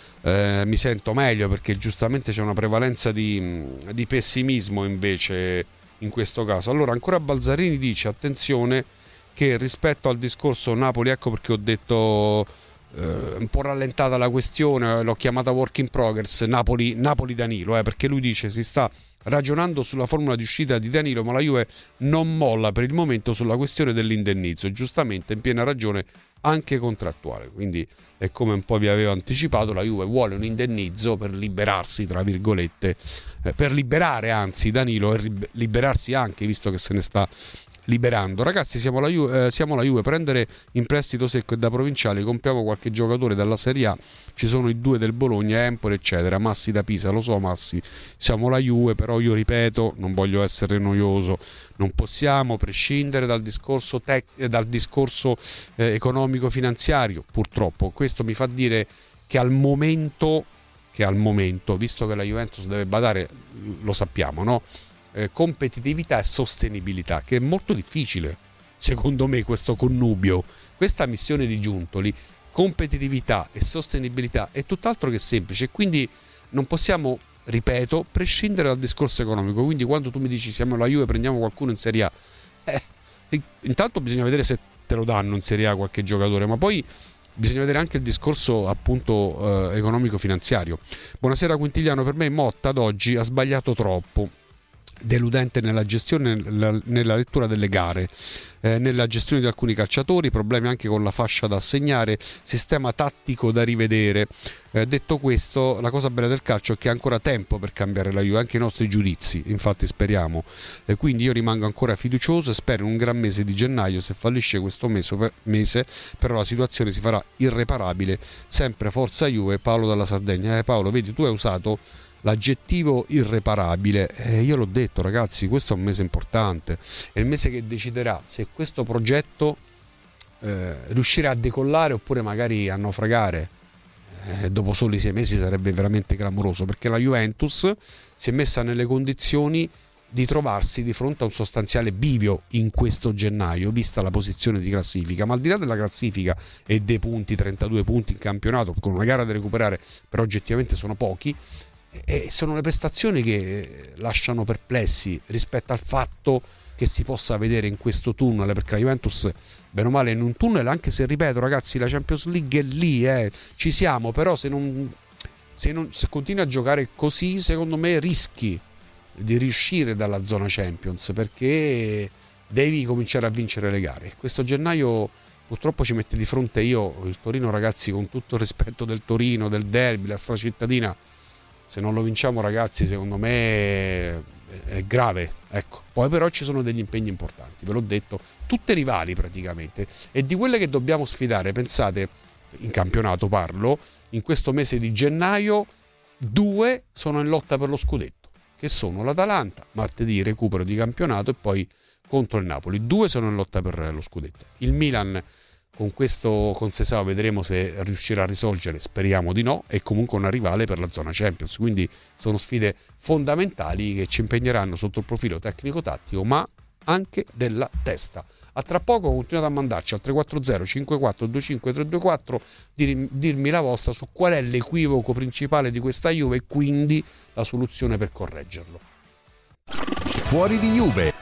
[SPEAKER 2] mi sento meglio, perché giustamente c'è una prevalenza di pessimismo invece in questo caso. Allora ancora Balzarini dice: attenzione che rispetto al discorso Napoli, ecco perché ho detto un po' rallentata la questione, l'ho chiamata work in progress, Napoli Danilo, perché lui dice si sta ragionando sulla formula di uscita di Danilo, ma la Juve non molla per il momento sulla questione dell'indennizzo, e giustamente in piena ragione anche contrattuale. Quindi è come un po' vi avevo anticipato, la Juve vuole un indennizzo per liberarsi, tra virgolette, per liberare anzi Danilo e liberarsi anche, visto che se ne sta liberando. Ragazzi, siamo la Juve, prendere in prestito secco e da provinciali, compriamo qualche giocatore dalla Serie A, ci sono i 2 del Bologna, Empoli eccetera. Massi da Pisa, lo so Massi, siamo la Juve, però io ripeto, non voglio essere noioso, non possiamo prescindere dal discorso economico finanziario, purtroppo. Questo mi fa dire che al momento, visto che la Juventus deve badare, lo sappiamo, no? Competitività e sostenibilità, che è molto difficile secondo me questo connubio, questa missione di Giuntoli, competitività e sostenibilità, è tutt'altro che semplice, quindi non possiamo, ripeto, prescindere dal discorso economico. Quindi quando tu mi dici siamo la Juve, prendiamo qualcuno in Serie A, intanto bisogna vedere se te lo danno in Serie A qualche giocatore, ma poi bisogna vedere anche il discorso appunto economico finanziario. Buonasera Quintigliano, per me Motta ad oggi ha sbagliato troppo, deludente nella gestione, nella lettura delle gare, nella gestione di alcuni calciatori, problemi anche con la fascia da assegnare, sistema tattico da rivedere. Detto questo, la cosa bella del calcio è che ha ancora tempo per cambiare la Juve, anche i nostri giudizi, infatti speriamo. Quindi io rimango ancora fiducioso e spero in un gran mese di gennaio. Se fallisce questo mese però la situazione si farà irreparabile. Sempre forza Juve. Paolo dalla Sardegna. Paolo, vedi, tu hai usato l'aggettivo irreparabile, io l'ho detto ragazzi, questo è un mese importante, è il mese che deciderà se questo progetto riuscirà a decollare oppure magari a naufragare. Dopo soli 6 mesi sarebbe veramente clamoroso, perché la Juventus si è messa nelle condizioni di trovarsi di fronte a un sostanziale bivio in questo gennaio, vista la posizione di classifica. Ma al di là della classifica e dei punti, 32 punti in campionato, con una gara da recuperare, però oggettivamente sono pochi, e sono le prestazioni che lasciano perplessi rispetto al fatto che si possa vedere in questo tunnel, perché la Juventus bene o male è in un tunnel, anche se, ripeto ragazzi, la Champions League è lì, ci siamo, però se continui a giocare così, secondo me rischi di riuscire dalla zona Champions, perché devi cominciare a vincere le gare. Questo gennaio purtroppo ci mette di fronte il Torino, ragazzi, con tutto il rispetto del Torino, del derby, la stracittadina, se non lo vinciamo, ragazzi, secondo me è grave, ecco. Poi però ci sono degli impegni importanti, ve l'ho detto, tutte rivali praticamente, e di quelle che dobbiamo sfidare, pensate, in campionato parlo, in questo mese di gennaio 2 sono in lotta per lo scudetto, che sono l'Atalanta, martedì recupero di campionato, e poi contro il Napoli. 2 sono in lotta per lo scudetto. Il Milan con Seisao vedremo se riuscirà a risorgere, speriamo di no, è comunque una rivale per la zona Champions, quindi sono sfide fondamentali che ci impegneranno sotto il profilo tecnico-tattico, ma anche della testa. A tra poco, continuate a mandarci al 340 54 25 324 dirmi la vostra su qual è l'equivoco principale di questa Juve e quindi la soluzione per correggerlo.
[SPEAKER 1] Fuori di Juve.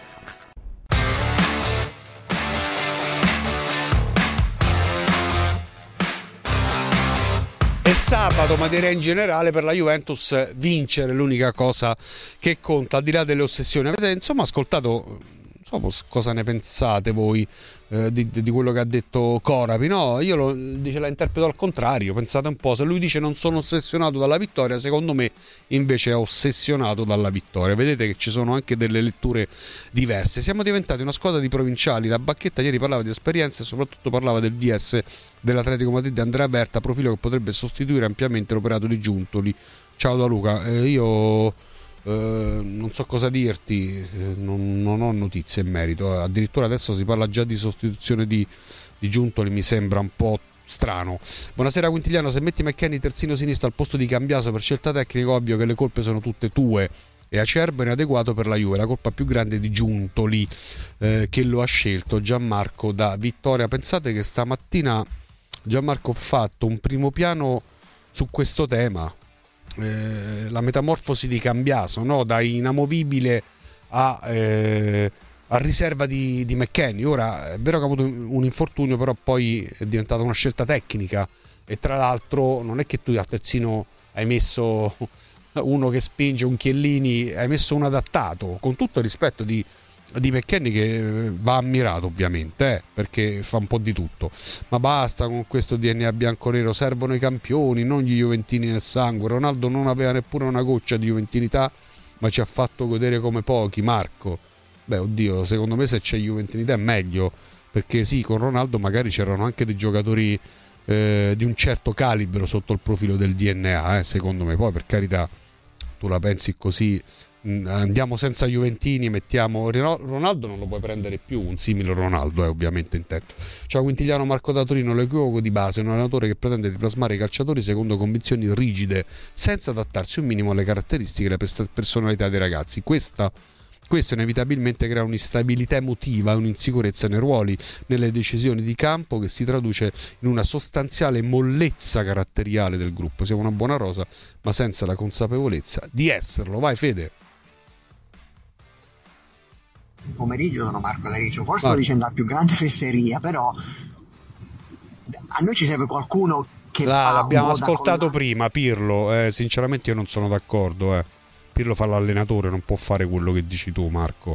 [SPEAKER 2] È sabato, ma direi in generale per la Juventus vincere è l'unica cosa che conta, al di là delle ossessioni. Avete insomma ascoltato, non so cosa ne pensate voi di quello che ha detto Corapi? No, io la interpreto al contrario. Pensate un po', se lui dice non sono ossessionato dalla vittoria, secondo me invece è ossessionato dalla vittoria. Vedete che ci sono anche delle letture diverse. Siamo diventati una squadra di provinciali. La Bacchetta ieri parlava di esperienze e soprattutto parlava del DS dell'Atletico Madrid di Andrea Berta, profilo che potrebbe sostituire ampiamente l'operato di Giuntoli. Ciao da Luca, io non so cosa dirti, non ho notizie in merito, addirittura adesso si parla già di sostituzione di Giuntoli, mi sembra un po' strano. Buonasera Quintigliano, se metti McKennie terzino sinistro al posto di Cambiaso per scelta tecnica, ovvio che le colpe sono tutte tue, e Acerbo è inadeguato per la Juve, la colpa più grande è di Giuntoli che lo ha scelto. Gianmarco da Vittoria, pensate che stamattina Gianmarco ha fatto un primo piano su questo tema, la metamorfosi di Cambiaso, no? Da inamovibile a riserva di McKennie. Ora è vero che ha avuto un infortunio, però poi è diventata una scelta tecnica, e tra l'altro non è che tu a terzino hai messo uno che spinge, un Chiellini, hai messo un adattato, con tutto il rispetto di McKennie, che va ammirato ovviamente, perché fa un po' di tutto, ma basta con questo DNA bianconero, servono i campioni, non gli juventini nel sangue. Ronaldo non aveva neppure una goccia di juventinità, ma ci ha fatto godere come pochi. Marco, beh oddio, secondo me se c'è juventinità è meglio, perché sì, con Ronaldo magari c'erano anche dei giocatori di un certo calibro sotto il profilo del DNA, secondo me. Poi per carità, tu la pensi così, andiamo senza juventini, mettiamo Ronaldo, non lo puoi prendere più, un simile Ronaldo ovviamente intendo. Ciao Quintigliano, Marco da Torino, l'equivoco di base è un allenatore che pretende di plasmare i calciatori secondo convinzioni rigide senza adattarsi un minimo alle caratteristiche e alle personalità dei ragazzi. Questo inevitabilmente crea un'instabilità emotiva e un'insicurezza nei ruoli, nelle decisioni di campo, che si traduce in una sostanziale mollezza caratteriale del gruppo. Siamo una buona rosa, ma senza la consapevolezza di esserlo. Vai Fede.
[SPEAKER 5] Pomeriggio, sono Marco da Riccio. Forse sto dicendo la più grande fesseria, però a noi ci serve qualcuno che
[SPEAKER 2] l'abbiamo ascoltato prima, Pirlo, sinceramente io non sono d'accordo, Pirlo fa l'allenatore, non può fare quello che dici tu, Marco.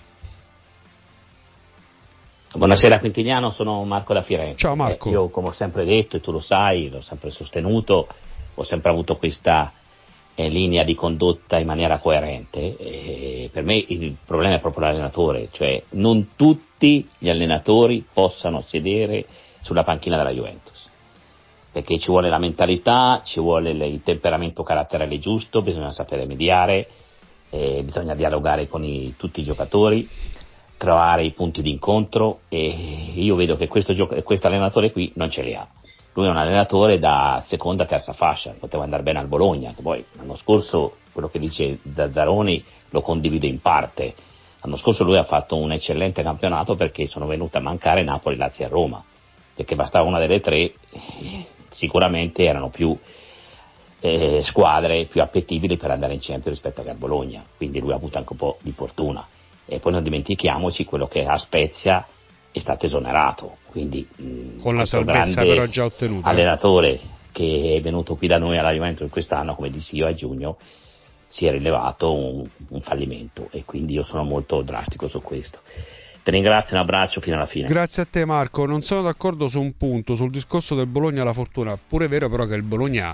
[SPEAKER 8] Buonasera Quintigliano, sono Marco da Firenze.
[SPEAKER 2] Ciao Marco.
[SPEAKER 8] Io, come ho sempre detto, e tu lo sai, l'ho sempre sostenuto, ho sempre avuto questa linea di condotta in maniera coerente. Per me il problema è proprio l'allenatore, cioè non tutti gli allenatori possano sedere sulla panchina della Juventus, perché ci vuole la mentalità, ci vuole il temperamento caratteriale giusto, bisogna sapere mediare, bisogna dialogare con tutti i giocatori, trovare i punti di incontro, e io vedo che questo allenatore qui non ce li ha. Lui è un allenatore da seconda, terza fascia, poteva andare bene al Bologna, che poi l'anno scorso quello che dice Zazzaroni lo condivido in parte. L'anno scorso lui ha fatto un eccellente campionato perché sono venute a mancare Napoli, Lazio e Roma, perché bastava una delle tre, sicuramente erano più squadre più appetibili per andare in Champions rispetto che al Bologna, quindi lui ha avuto anche un po' di fortuna. E poi non dimentichiamoci quello che a Spezia è stato esonerato, quindi
[SPEAKER 2] con la salvezza però già ottenuta.
[SPEAKER 8] Allenatore che è venuto qui da noi alla Juventus quest'anno, come dissi io a giugno, si è rilevato un fallimento, e quindi io sono molto drastico su questo. Ti ringrazio, un abbraccio fino alla fine.
[SPEAKER 2] Grazie a te Marco. Non sono d'accordo su un punto, sul discorso del Bologna, la fortuna. Pure è vero però che il Bologna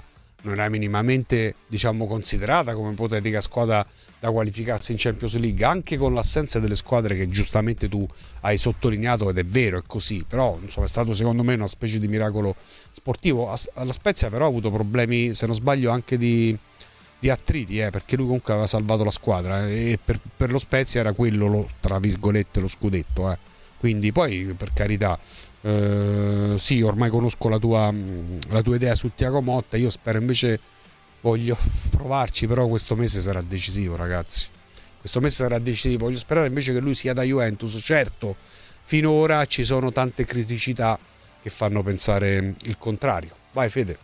[SPEAKER 2] non era minimamente, diciamo, considerata come ipotetica squadra da qualificarsi in Champions League, anche con l'assenza delle squadre che giustamente tu hai sottolineato, ed è vero, è così, però insomma è stato secondo me una specie di miracolo sportivo. La Spezia però ha avuto problemi, se non sbaglio, anche di attriti, perché lui comunque aveva salvato la squadra, e per lo Spezia era quello, tra virgolette, lo scudetto, quindi poi, per carità, sì, ormai conosco la tua idea su Thiago Motta. Io spero, invece, voglio provarci, però questo mese sarà decisivo, ragazzi, questo mese sarà decisivo. Voglio sperare invece che lui sia da Juventus. Certo, finora ci sono tante criticità che fanno pensare il contrario. Vai Fede.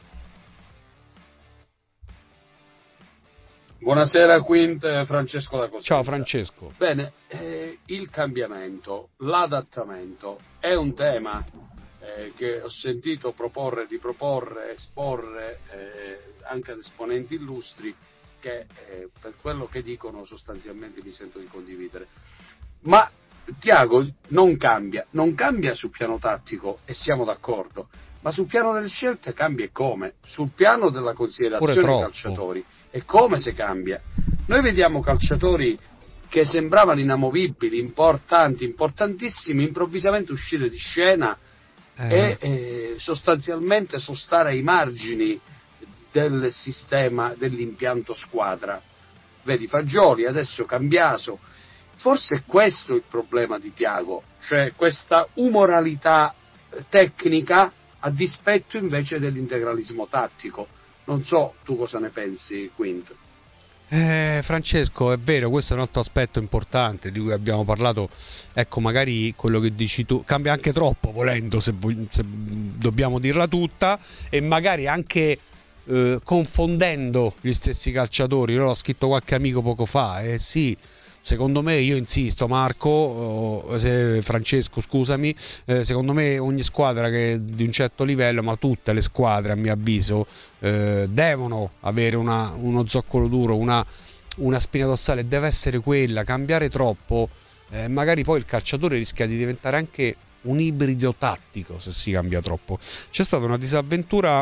[SPEAKER 9] Buonasera Quint, Francesco da Cosenza.
[SPEAKER 2] Ciao Francesco.
[SPEAKER 9] Bene, il cambiamento, l'adattamento è un tema che ho sentito esporre anche ad esponenti illustri che per quello che dicono sostanzialmente mi sento di condividere. Ma Thiago non cambia sul piano tattico, e siamo d'accordo, ma sul piano delle scelte cambia, e come? Sul piano della considerazione dei calciatori, e come se cambia? Noi vediamo calciatori che sembravano inamovibili, importanti, importantissimi, improvvisamente uscire di scena e sostanzialmente sostare ai margini del sistema, dell'impianto squadra. Vedi Fagioli, adesso Cambiaso. Forse è questo il problema di Thiago, cioè questa umoralità tecnica a dispetto invece dell'integralismo tattico. Non so tu cosa ne pensi, Quint.
[SPEAKER 2] Francesco, è vero, questo è un altro aspetto importante di cui abbiamo parlato. Ecco, magari quello che dici tu cambia anche troppo, volendo, se dobbiamo dirla tutta, e magari anche confondendo gli stessi calciatori. L'ho scritto qualche amico poco fa, sì. Secondo me, io insisto, Francesco, scusami, secondo me ogni squadra che di un certo livello, ma tutte le squadre a mio avviso, devono avere uno zoccolo duro, una spina dorsale, deve essere quella. Cambiare troppo, magari poi il calciatore rischia di diventare anche un ibrido tattico se si cambia troppo. C'è stata una disavventura...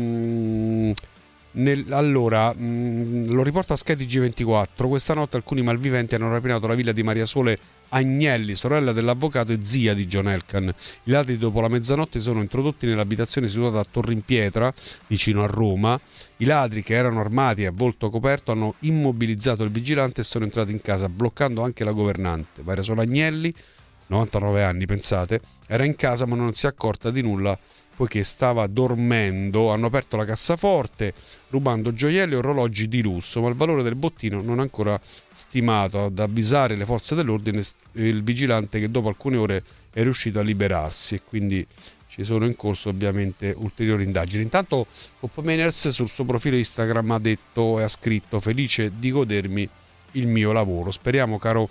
[SPEAKER 2] lo riporta Sky TG24. Questa notte alcuni malviventi hanno rapinato la villa di Maria Sole Agnelli, sorella dell'avvocato e zia di John Elkann. I ladri dopo la mezzanotte sono introdotti nell'abitazione situata a Torrimpietra, vicino a Roma. I ladri, che erano armati e a volto coperto, hanno immobilizzato il vigilante e sono entrati in casa, bloccando anche la governante. Maria Sole Agnelli, 99 anni, pensate, era in casa ma non si è accorta di nulla poiché stava dormendo. Hanno aperto la cassaforte rubando gioielli e orologi di lusso, ma il valore del bottino non è ancora stimato. Ad avvisare le forze dell'ordine il vigilante, che dopo alcune ore è riuscito a liberarsi, e quindi ci sono in corso ovviamente ulteriori indagini. Intanto Cop Meiners sul suo profilo Instagram ha detto e ha scritto: felice di godermi il mio lavoro. Speriamo, caro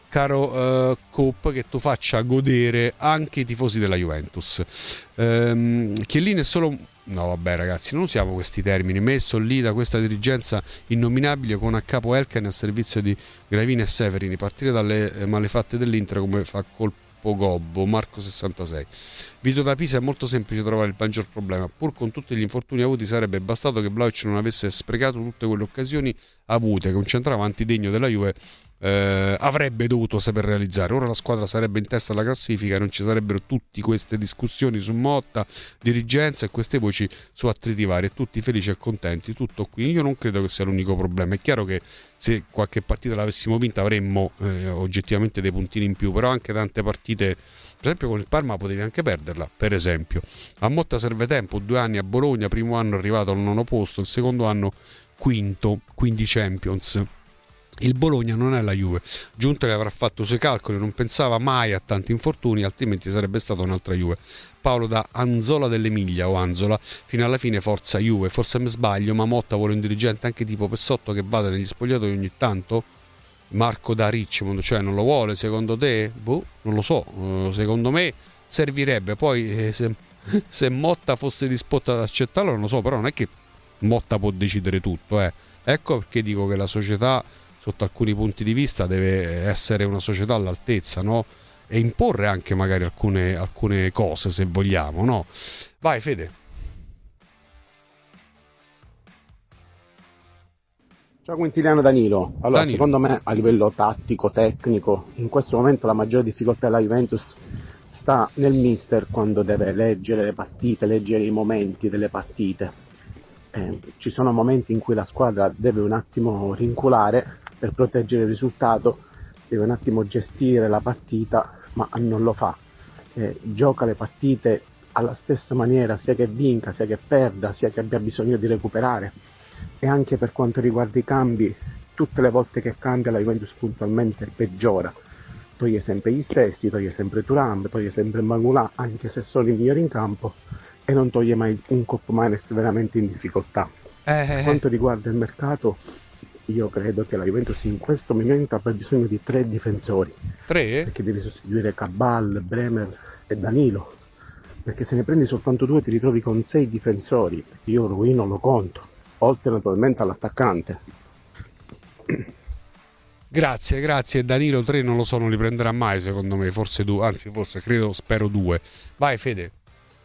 [SPEAKER 2] Coop, che tu faccia godere anche i tifosi della Juventus. Chiellini è solo... No vabbè ragazzi, non usiamo questi termini. Messo lì da questa dirigenza innominabile, con a capo Elkann a servizio di Gravini e Severini, partire dalle malefatte dell'Inter come fa Colpo Gobbo. Marco 66. Vito da Pisa: è molto semplice trovare il maggior problema. Pur con tutti gli infortuni avuti sarebbe bastato che Vlahovic non avesse sprecato tutte quelle occasioni avute che un centravanti degno della Juve avrebbe dovuto saper realizzare. Ora la squadra sarebbe in testa alla classifica e non ci sarebbero tutte queste discussioni su Motta, dirigenza e queste voci su attriti vari, e tutti felici e contenti. Tutto qui. Io non credo che sia l'unico problema. È chiaro che se qualche partita l'avessimo vinta avremmo oggettivamente dei puntini in più, però anche tante partite, per esempio con il Parma, potevi anche perderla. Per esempio a Motta serve tempo, 2 anni a Bologna, primo anno arrivato al 9° posto, il secondo anno quinto, quindi Champions. Il Bologna non è la Juve. Giuntoli avrà fatto i suoi calcoli, non pensava mai a tanti infortuni, altrimenti sarebbe stata un'altra Juve. Paolo da Anzola dell'Emilia, o Anzola: fino alla fine forza Juve. Forse mi sbaglio, ma Motta vuole un dirigente anche tipo Pessotto, che vada negli spogliatoi ogni tanto? Marco da Richmond, cioè non lo vuole secondo te? Boh, non lo so, secondo me servirebbe. Poi se Motta fosse disposto ad accettarlo non lo so, però non è che Motta può decidere tutto, Ecco perché dico che la società, sotto alcuni punti di vista, deve essere una società all'altezza, no? E imporre anche magari alcune cose, se vogliamo, no? Vai Fede.
[SPEAKER 10] Ciao Quintiliano Danilo. Allora,
[SPEAKER 2] Danilo.
[SPEAKER 10] secondo me a livello tattico, tecnico, in questo momento la maggiore difficoltà della Juventus sta nel mister quando deve leggere le partite, leggere i momenti delle partite. Ci sono momenti in cui la squadra deve un attimo rinculare per proteggere il risultato, deve un attimo gestire la partita, ma non lo fa. Gioca le partite alla stessa maniera, sia che vinca, sia che perda, sia che abbia bisogno di recuperare. E anche per quanto riguarda i cambi, tutte le volte che cambia la Juventus puntualmente peggiora. Toglie sempre gli stessi, toglie sempre Thuram, toglie sempre Mangulà, anche se sono i migliori in campo, e non toglie mai un Koopmeiners veramente in difficoltà. Per quanto riguarda il mercato, io credo che la Juventus in questo momento abbia bisogno di 3 difensori.
[SPEAKER 2] 3?
[SPEAKER 10] Perché devi sostituire Cabal, Bremer e Danilo. Perché se ne prendi soltanto 2 ti ritrovi con 6 difensori. Io lui non lo conto, oltre naturalmente all'attaccante.
[SPEAKER 2] Grazie. Danilo 3 non lo so, non li prenderà mai secondo me, forse 2, anzi forse spero 2. Vai Fede.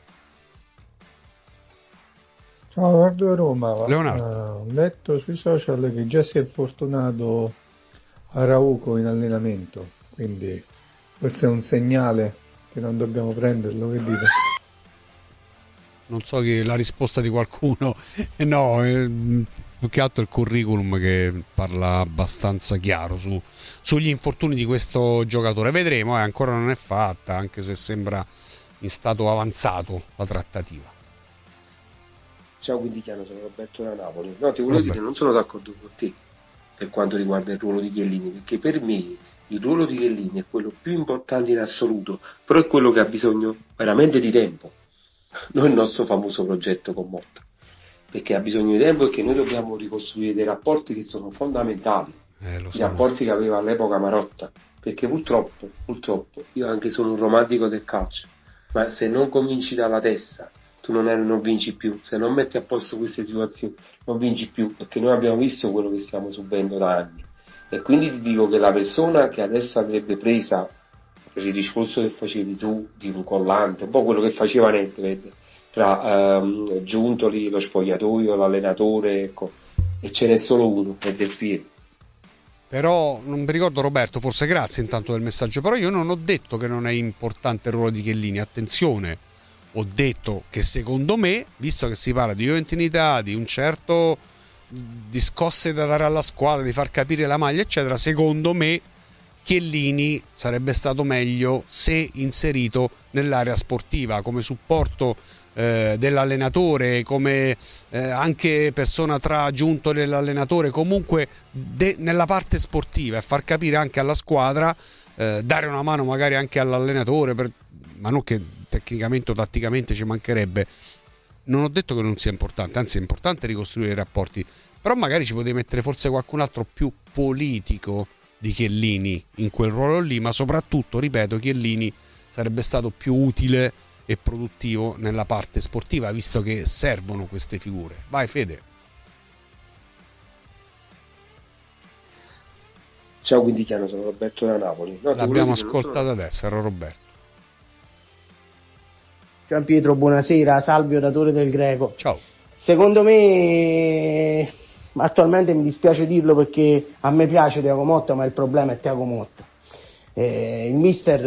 [SPEAKER 11] Ciao, Leonardo Roma.
[SPEAKER 2] Leonardo.
[SPEAKER 11] Ho letto sui social che già si è fortunato Araujo in allenamento, quindi forse è un segnale che non dobbiamo prenderlo, che dite?
[SPEAKER 2] Non so che la risposta di qualcuno, no, più che altro il curriculum che parla abbastanza chiaro sugli infortuni di questo giocatore. Vedremo, ancora non è fatta, anche se sembra in stato avanzato la trattativa.
[SPEAKER 12] Ciao Quintiliano, sono Roberto da Napoli. No, ti volevo dire che non sono d'accordo con te per quanto riguarda il ruolo di Chiellini, perché per me il ruolo di Chiellini è quello più importante in assoluto, però è quello che ha bisogno veramente di tempo, non il nostro famoso progetto con Motta, perché ha bisogno di tempo e che noi dobbiamo ricostruire dei rapporti che sono fondamentali, i rapporti che aveva all'epoca Marotta, perché purtroppo io anche sono un romantico del calcio, ma se non cominci dalla testa tu non vinci più, se non metti a posto queste situazioni non vinci più, perché noi abbiamo visto quello che stiamo subendo da anni. E quindi ti dico che la persona che adesso andrebbe presa per il discorso che facevi tu di un collante, un po' quello che faceva Nedved tra Giuntoli, lo spogliatoio, l'allenatore, ecco, e ce n'è solo uno, è Del Piero.
[SPEAKER 2] Però non mi ricordo, Roberto, forse grazie intanto del messaggio, però io non ho detto che non è importante il ruolo di Chiellini, attenzione, ho detto che secondo me, visto che si parla di juventinietà, di un certo di scosse da dare alla squadra, di far capire la maglia eccetera, secondo me Chiellini sarebbe stato meglio se inserito nell'area sportiva come supporto dell'allenatore, come anche persona tra Giuntoli e l'allenatore, comunque nella parte sportiva, e far capire anche alla squadra, dare una mano magari anche all'allenatore, ma non che tecnicamente o tatticamente ci mancherebbe. Non ho detto che non sia importante, anzi è importante ricostruire i rapporti, però magari ci potevi mettere forse qualcun altro più politico di Chiellini in quel ruolo lì, ma soprattutto, ripeto, Chiellini sarebbe stato più utile e produttivo nella parte sportiva, visto che servono queste figure. Vai Fede.
[SPEAKER 12] Ciao Quintiliano, sono Roberto da Napoli. No,
[SPEAKER 2] l'abbiamo ascoltato adesso, era Roberto.
[SPEAKER 13] Gian Pietro, buonasera, Salvio datore del Greco.
[SPEAKER 2] Ciao.
[SPEAKER 13] Secondo me, attualmente mi dispiace dirlo perché a me piace Thiago Motta, ma il problema è Thiago Motta. Il mister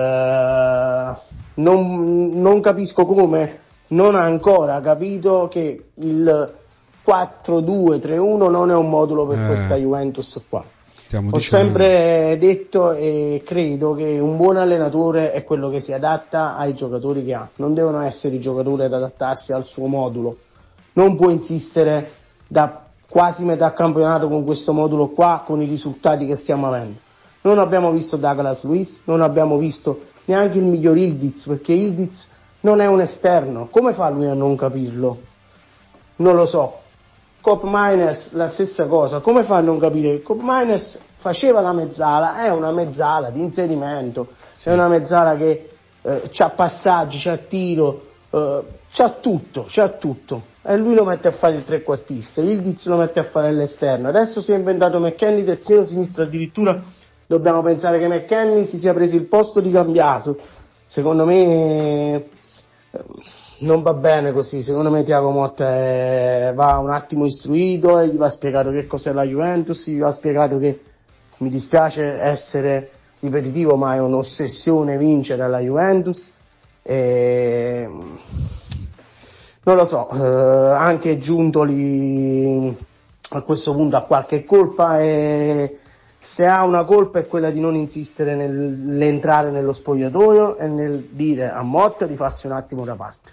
[SPEAKER 13] non capisco come non ha ancora capito che il 4-2-3-1 non è un modulo per questa Juventus qua. Ho sempre detto e credo che un buon allenatore è quello che si adatta ai giocatori che ha, non devono essere i giocatori ad adattarsi al suo modulo. Non può insistere da quasi metà campionato con questo modulo qua, con i risultati che stiamo avendo. Non abbiamo visto Douglas Luiz, non abbiamo visto neanche il miglior Ildiz, perché Ildiz non è un esterno. Come fa lui a non capirlo? Non lo so. Koopmeiners la stessa cosa, come fa a non capire? Koopmeiners faceva la mezzala, è una mezzala di inserimento, sì. È una mezzala che c'ha passaggi, c'ha tiro, c'ha tutto, e lui lo mette a fare il trequartista, Ildiz lo mette a fare l'esterno. Adesso si è inventato McKennie terzino sinistro, addirittura dobbiamo pensare che McKennie si sia preso il posto di Cambiaso. Secondo me non va bene così. Secondo me Thiago Motta va un attimo istruito e gli va spiegato che cos'è la Juventus, gli va spiegato che, mi dispiace essere ripetitivo, ma è un'ossessione vincere alla Juventus. Non lo so, anche Giuntoli a questo punto ha qualche colpa, e se ha una colpa è quella di non insistere nell'entrare nello spogliatoio e nel dire a Motta di farsi un attimo da parte,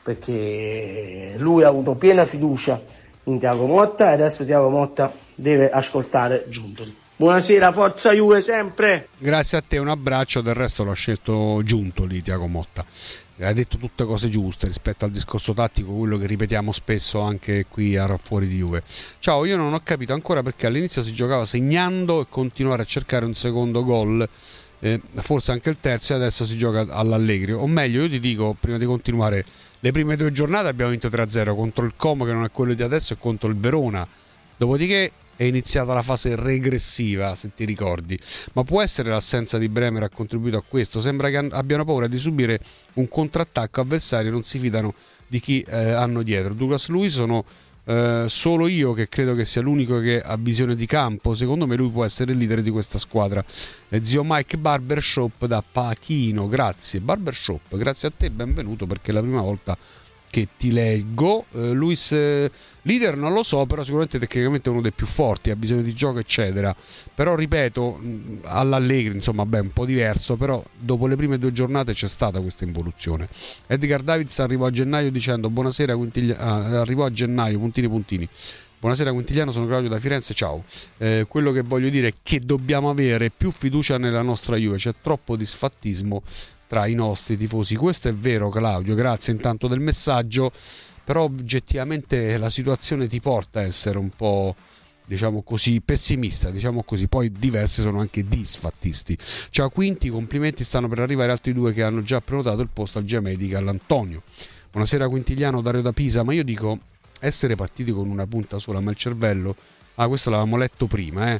[SPEAKER 13] perché lui ha avuto piena fiducia in Thiago Motta e adesso Thiago Motta deve ascoltare Giuntoli. Buonasera, forza Juve sempre!
[SPEAKER 2] Grazie a te, un abbraccio. Del resto l'ha scelto Giuntoli, Thiago Motta. Ha detto tutte cose giuste rispetto al discorso tattico, quello che ripetiamo spesso anche qui a Fuori di Juve. Ciao, io non ho capito ancora perché all'inizio si giocava segnando e continuare a cercare un secondo gol, forse anche il terzo, e adesso si gioca all'Allegri. O meglio, io ti dico, prima di continuare, le prime 2 giornate abbiamo vinto 3-0 contro il Como, che non è quello di adesso, e contro il Verona. Dopodiché è iniziata la fase regressiva, se ti ricordi. Ma può essere l'assenza di Bremer ha contribuito a questo? Sembra che abbiano paura di subire un contrattacco avversario e non si fidano di chi hanno dietro. Douglas Luiz sono solo io che credo che sia l'unico che ha visione di campo. Secondo me lui può essere il leader di questa squadra. Zio Mike Barbershop da Pachino, grazie Barbershop, grazie a te, benvenuto, perché è la prima volta che ti leggo. Luis leader non lo so, però sicuramente tecnicamente è uno dei più forti, ha bisogno di gioco eccetera, però ripeto, all'Allegri insomma un po' diverso, però dopo le prime 2 giornate c'è stata questa involuzione. Edgar Davids arrivò a gennaio dicendo buonasera arrivò a gennaio puntini. Buonasera Quintigliano, sono Claudio da Firenze, ciao. Quello che voglio dire è che dobbiamo avere più fiducia nella nostra Juve, c'è troppo disfattismo tra i nostri tifosi. Questo è vero, Claudio, grazie intanto del messaggio, però oggettivamente la situazione ti porta a essere un po', diciamo così, pessimista, diciamo così. Poi diversi sono anche disfattisti. Ciao Quinti, complimenti, stanno per arrivare altri 2 che hanno già prenotato il posto al Gia Medical, Antonio. Buonasera Quintigliano, Dario da Pisa, ma io dico essere partiti con una punta sola, ma il cervello, questo l'avevamo letto prima,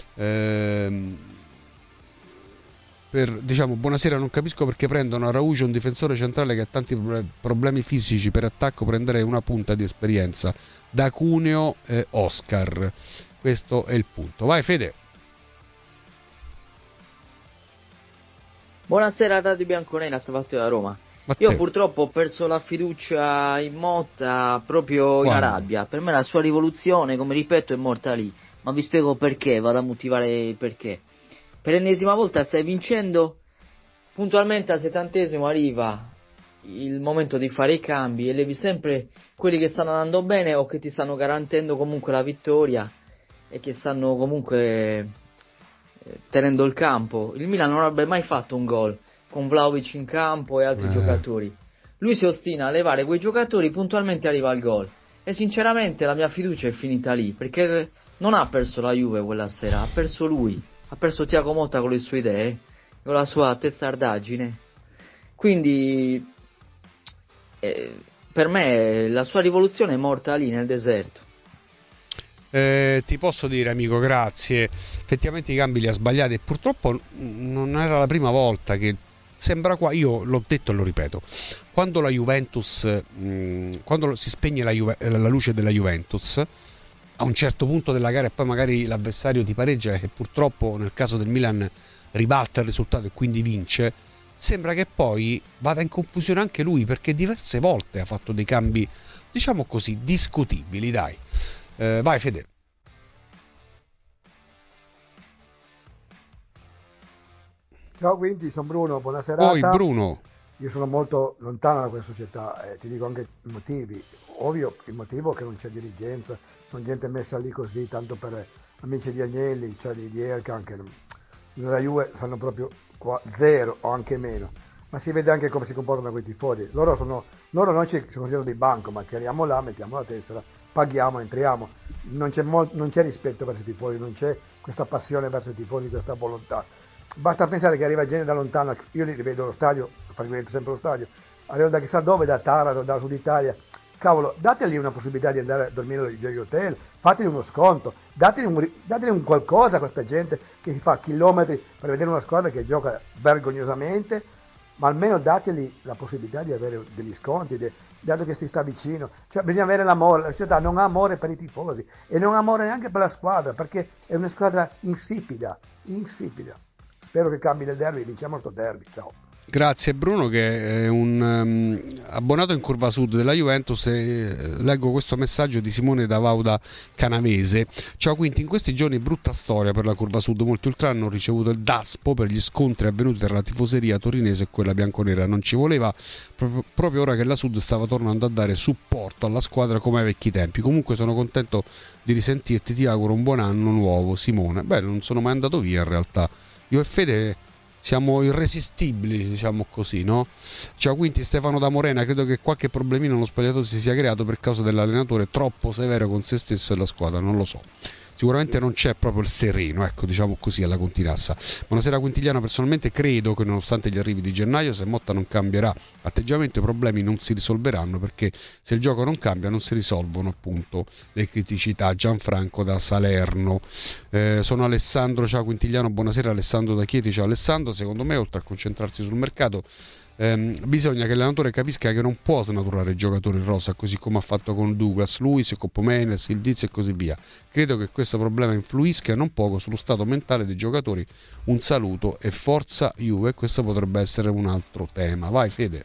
[SPEAKER 2] diciamo buonasera, non capisco perché prendono Araujo, un difensore centrale che ha tanti problemi fisici, per attacco prenderei una punta di esperienza da Cuneo e Oscar. Questo è il punto. Vai Fede.
[SPEAKER 14] Buonasera Radio Bianconera, Sabato da Roma.
[SPEAKER 2] Matteo.
[SPEAKER 14] Io purtroppo ho perso la fiducia in Motta proprio in Arabia. Per me la sua rivoluzione, come ripeto, è morta lì, ma vi spiego perché, vado a motivare il perché. Per l'ennesima volta stai vincendo, puntualmente al 70° arriva il momento di fare i cambi e levi sempre quelli che stanno andando bene o che ti stanno garantendo comunque la vittoria e che stanno comunque tenendo il campo. Il Milan non avrebbe mai fatto un gol con Vlahovic in campo e altri giocatori. Lui si ostina a levare quei giocatori, puntualmente arriva al gol. E sinceramente la mia fiducia è finita lì, perché non ha perso la Juve quella sera, ha perso lui. Ha perso Thiago Motta con le sue idee, con la sua testardaggine. Quindi per me la sua rivoluzione è morta lì nel deserto.
[SPEAKER 2] Ti posso dire, amico, grazie. Effettivamente i cambi li ha sbagliati e purtroppo non era la prima volta che sembra qua. Io l'ho detto e lo ripeto, quando la Juventus quando si spegne la luce della Juventus a un certo punto della gara e poi magari l'avversario ti pareggia e purtroppo nel caso del Milan ribalta il risultato e quindi vince, sembra che poi vada in confusione anche lui, perché diverse volte ha fatto dei cambi, diciamo così, discutibili, dai. Vai Fede.
[SPEAKER 15] Ciao, quindi sono Bruno, buonasera.
[SPEAKER 2] Poi Bruno.
[SPEAKER 15] Io sono molto lontano da questa società e ti dico anche i motivi. Ovvio, il motivo è che non c'è dirigenza, sono gente messa lì così, tanto per amici di Agnelli, cioè di Elkan, che nella Juve sanno proprio zero o anche meno. Ma si vede anche come si comportano quei tifosi. Loro non ci considerano di banco, ma tiriamo là, mettiamo la tessera, paghiamo, entriamo. Non c'è rispetto verso i tifosi, non c'è questa passione verso i tifosi, questa volontà. Basta pensare che arriva gente da lontano, io li vedo allo stadio, frequento sempre lo stadio, arrivano da chissà dove, da Taranto, da Sud Italia. Cavolo, dategli una possibilità di andare a dormire agli hotel, fategli uno sconto, dategli un qualcosa a questa gente che si fa chilometri per vedere una squadra che gioca vergognosamente ma almeno dateli la possibilità di avere degli sconti, dato che si sta vicino, cioè bisogna avere l'amore, la società non ha amore per i tifosi e non ha amore neanche per la squadra, perché è una squadra insipida. Spero che cambi il derby, vinciamo sto derby, ciao.
[SPEAKER 2] Grazie Bruno, che è un abbonato in Curva Sud della Juventus, e leggo questo messaggio di Simone da Vauda Canavese. Ciao Quinti, in questi giorni brutta storia per la Curva Sud, molti ultra hanno ricevuto il DASPO per gli scontri avvenuti tra la tifoseria torinese e quella bianconera. Non ci voleva, proprio ora che la Sud stava tornando a dare supporto alla squadra come ai vecchi tempi. Comunque sono contento di risentirti, ti auguro un buon anno nuovo Simone. Beh, non sono mai andato via in realtà, io e Fede siamo irresistibili, diciamo così, no? Ciao Quinti, Stefano da Morena, credo che qualche problemino nello spogliatoio si sia creato per causa dell'allenatore troppo severo con se stesso e la squadra, non lo so. Sicuramente non c'è proprio il sereno, ecco, diciamo così, alla Continassa. Buonasera Quintigliano, personalmente credo che nonostante gli arrivi di gennaio, se Motta non cambierà atteggiamento, i problemi non si risolveranno, perché se il gioco non cambia non si risolvono appunto le criticità. Gianfranco da Salerno. Sono Alessandro, ciao Quintigliano, buonasera. Alessandro da Chieti, ciao Alessandro. Secondo me, oltre a concentrarsi sul mercato, bisogna che l'allenatore capisca che non può snaturare i giocatori in rosa, così come ha fatto con Douglas, Luis, Coppomenes, il Diz e così via. Credo che questo problema influisca non poco sullo stato mentale dei giocatori. Un saluto e forza Juve. Questo potrebbe essere un altro tema. Vai Fede.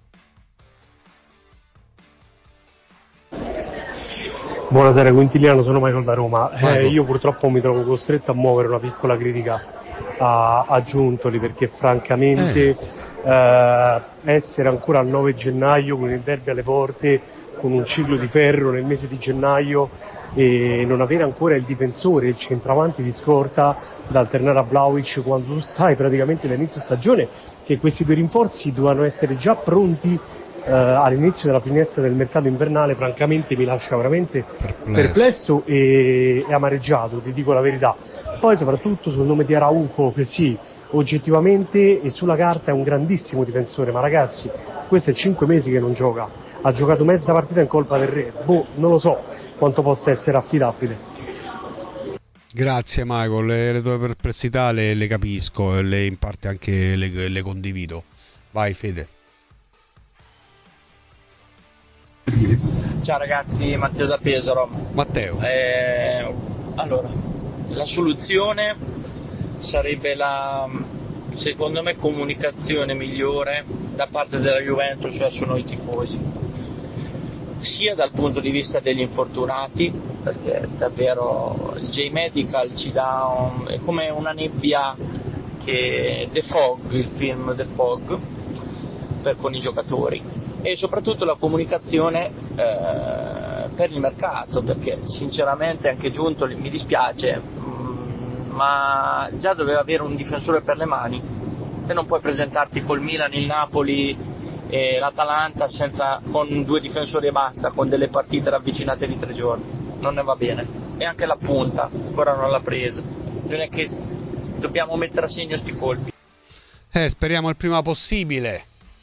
[SPEAKER 16] Buonasera Quintiliano, sono Michael da Roma. Io purtroppo mi trovo costretto a muovere una piccola critica a Giuntoli, perché francamente essere ancora al 9 gennaio con il derby alle porte, con un ciclo di ferro nel mese di gennaio, e non avere ancora il difensore, il centravanti di scorta da alternare a Vlahovic, quando tu sai praticamente dall'inizio stagione che questi due rinforzi dovevano essere già pronti all'inizio della finestra del mercato invernale, francamente mi lascia veramente perplesso e amareggiato, ti dico la verità. Poi soprattutto sul nome di Araujo, che sì, oggettivamente e sulla carta è un grandissimo difensore, ma ragazzi, questo è 5 mesi che non gioca, ha giocato mezza partita in colpa del Re, non lo so quanto possa essere affidabile.
[SPEAKER 2] Grazie Michael, le tue perplessità le capisco e le in parte anche le condivido. Vai Fede.
[SPEAKER 17] Ciao ragazzi, Matteo da Pesaro.
[SPEAKER 2] Matteo.
[SPEAKER 17] Allora, la soluzione sarebbe secondo me, comunicazione migliore da parte della Juventus verso noi tifosi, sia dal punto di vista degli infortunati, perché davvero il J-Medical ci dà è come una nebbia, che The Fog, il film The Fog, con i giocatori, e soprattutto la comunicazione per il mercato, perché sinceramente anche Giuntoli, mi dispiace, ma già doveva avere un difensore per le mani. Te non puoi presentarti col Milan, il Napoli e l'Atalanta con 2 difensori e basta, con delle partite ravvicinate di 3 giorni, non ne va bene. E anche la punta ancora non l'ha presa, bisogna che dobbiamo mettere a segno sti colpi.
[SPEAKER 2] Speriamo il prima possibile.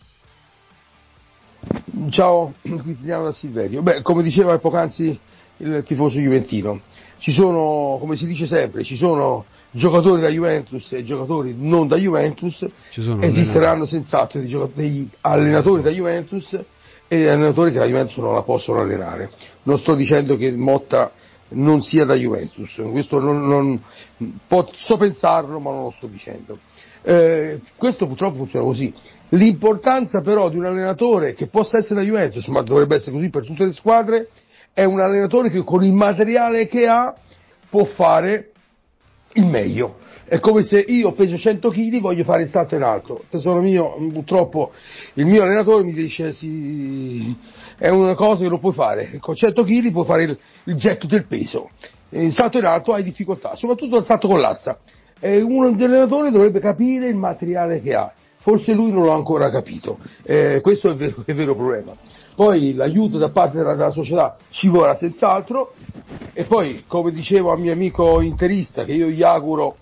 [SPEAKER 18] Ciao, Quintiliano da Silverio. Come diceva poc'anzi il tifoso juventino, ci sono, come si dice sempre, ci sono giocatori da Juventus e giocatori non da Juventus, esisteranno senz'altro degli allenatori da Juventus e allenatori che la Juventus non la possono allenare. Non sto dicendo che Motta non sia da Juventus, questo so pensarlo, ma non lo sto dicendo. Questo purtroppo funziona così. L'importanza però di un allenatore che possa essere da Juventus, ma dovrebbe essere così per tutte le squadre, è un allenatore che con il materiale che ha può fare il meglio. È come se io peso 100 kg, voglio fare il salto in alto. Tesoro mio, purtroppo il mio allenatore mi dice sì, è una cosa che non puoi fare. Con 100 kg puoi fare il getto del peso. Il salto in alto hai difficoltà, soprattutto il salto con l'asta. Uno degli allenatori dovrebbe capire il materiale che ha. Forse lui non l'ha ancora capito, questo è il vero problema. Poi l'aiuto da parte della società ci vorrà senz'altro, e poi, come dicevo al mio amico interista, che io gli auguro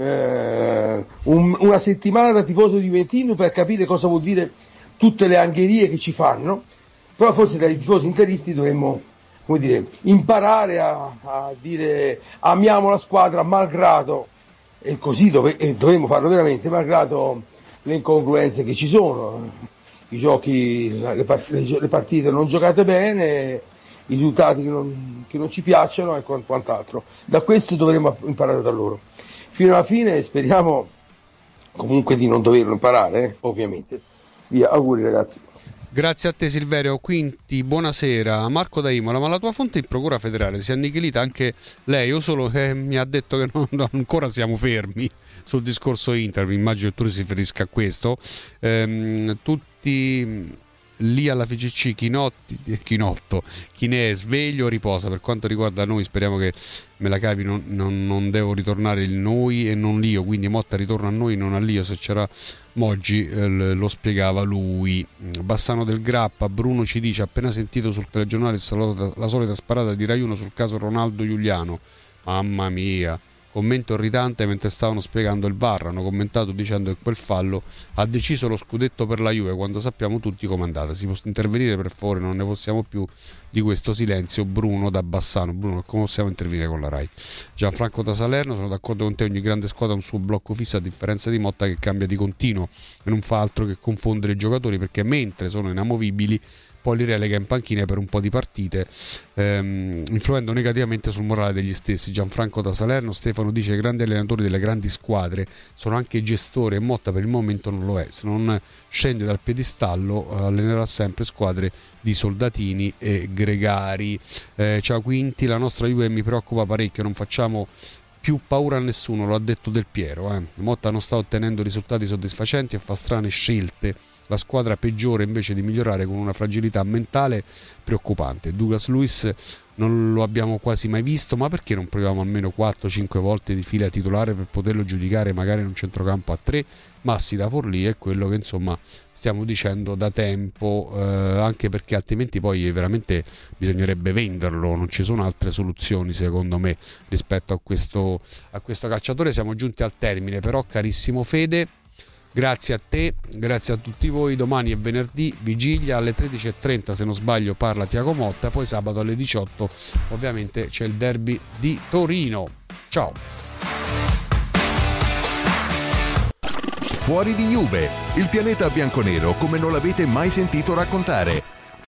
[SPEAKER 18] una settimana da tifoso juventino per capire cosa vuol dire tutte le angherie che ci fanno, però forse dai tifosi interisti dovremmo, come dire, imparare a dire amiamo la squadra malgrado, e così dovremmo farlo veramente, malgrado le incongruenze che ci sono, i giochi, le partite non giocate bene, i risultati che non ci piacciono e quant'altro. Da questo dovremo imparare da loro. Fino alla fine speriamo comunque di non doverlo imparare, ovviamente. Via, auguri ragazzi.
[SPEAKER 2] Grazie a te Silverio. Quinti, buonasera. Marco da Imola, ma la tua fonte in procura federale si è annichilita anche lei o solo mi ha detto che non ancora siamo fermi sul discorso Inter? Immagino che tu si riferisca a questo. Tutti lì alla FCC, Chinè sveglio o riposa? Per quanto riguarda noi, speriamo che me la cavi, non devo ritornare il noi e non l'io, quindi Motta ritorna a noi, non all'io. Se c'era Moggi lo spiegava lui. Bassano del Grappa, Bruno ci dice: appena sentito sul telegiornale la solita sparata di Rai 1 sul caso Ronaldo Giuliano, mamma mia. Commento irritante mentre stavano spiegando il VAR, hanno commentato dicendo che quel fallo ha deciso lo scudetto per la Juve, quando sappiamo tutti com'è andata. Si può intervenire per favore, non ne possiamo più di questo silenzio. Bruno da Bassano. Bruno, come possiamo intervenire con la Rai? Gianfranco da Salerno, sono d'accordo con te, ogni grande squadra ha un suo blocco fisso, a differenza di Motta che cambia di continuo e non fa altro che confondere i giocatori, perché mentre sono inamovibili poi li relega in panchina per un po' di partite, influendo negativamente sul morale degli stessi. Gianfranco da Salerno. Stefano dice: i grandi allenatori delle grandi squadre sono anche gestori e Motta per il momento non lo è. Se non scende dal piedistallo allenerà sempre squadre di soldatini e gregari. Ciao Quinti, la nostra Juve mi preoccupa parecchio, non facciamo più paura a nessuno, lo ha detto Del Piero. Motta non sta ottenendo risultati soddisfacenti e fa strane scelte. La squadra peggiore invece di migliorare, con una fragilità mentale preoccupante. Douglas Luiz non lo abbiamo quasi mai visto, ma perché non proviamo almeno 4-5 volte di fila titolare per poterlo giudicare magari in un centrocampo a 3? Massi da Forlì è quello che insomma stiamo dicendo da tempo, anche perché altrimenti poi veramente bisognerebbe venderlo, non ci sono altre soluzioni secondo me rispetto a questo calciatore. Siamo giunti al termine però, carissimo Fede. Grazie a te, grazie a tutti voi. Domani è venerdì, vigilia alle 13:30 se non sbaglio parla Tiago Motta, poi sabato alle 18 ovviamente c'è il derby di Torino. Ciao.
[SPEAKER 1] Fuori di Juve, il pianeta bianconero come non l'avete mai sentito raccontare.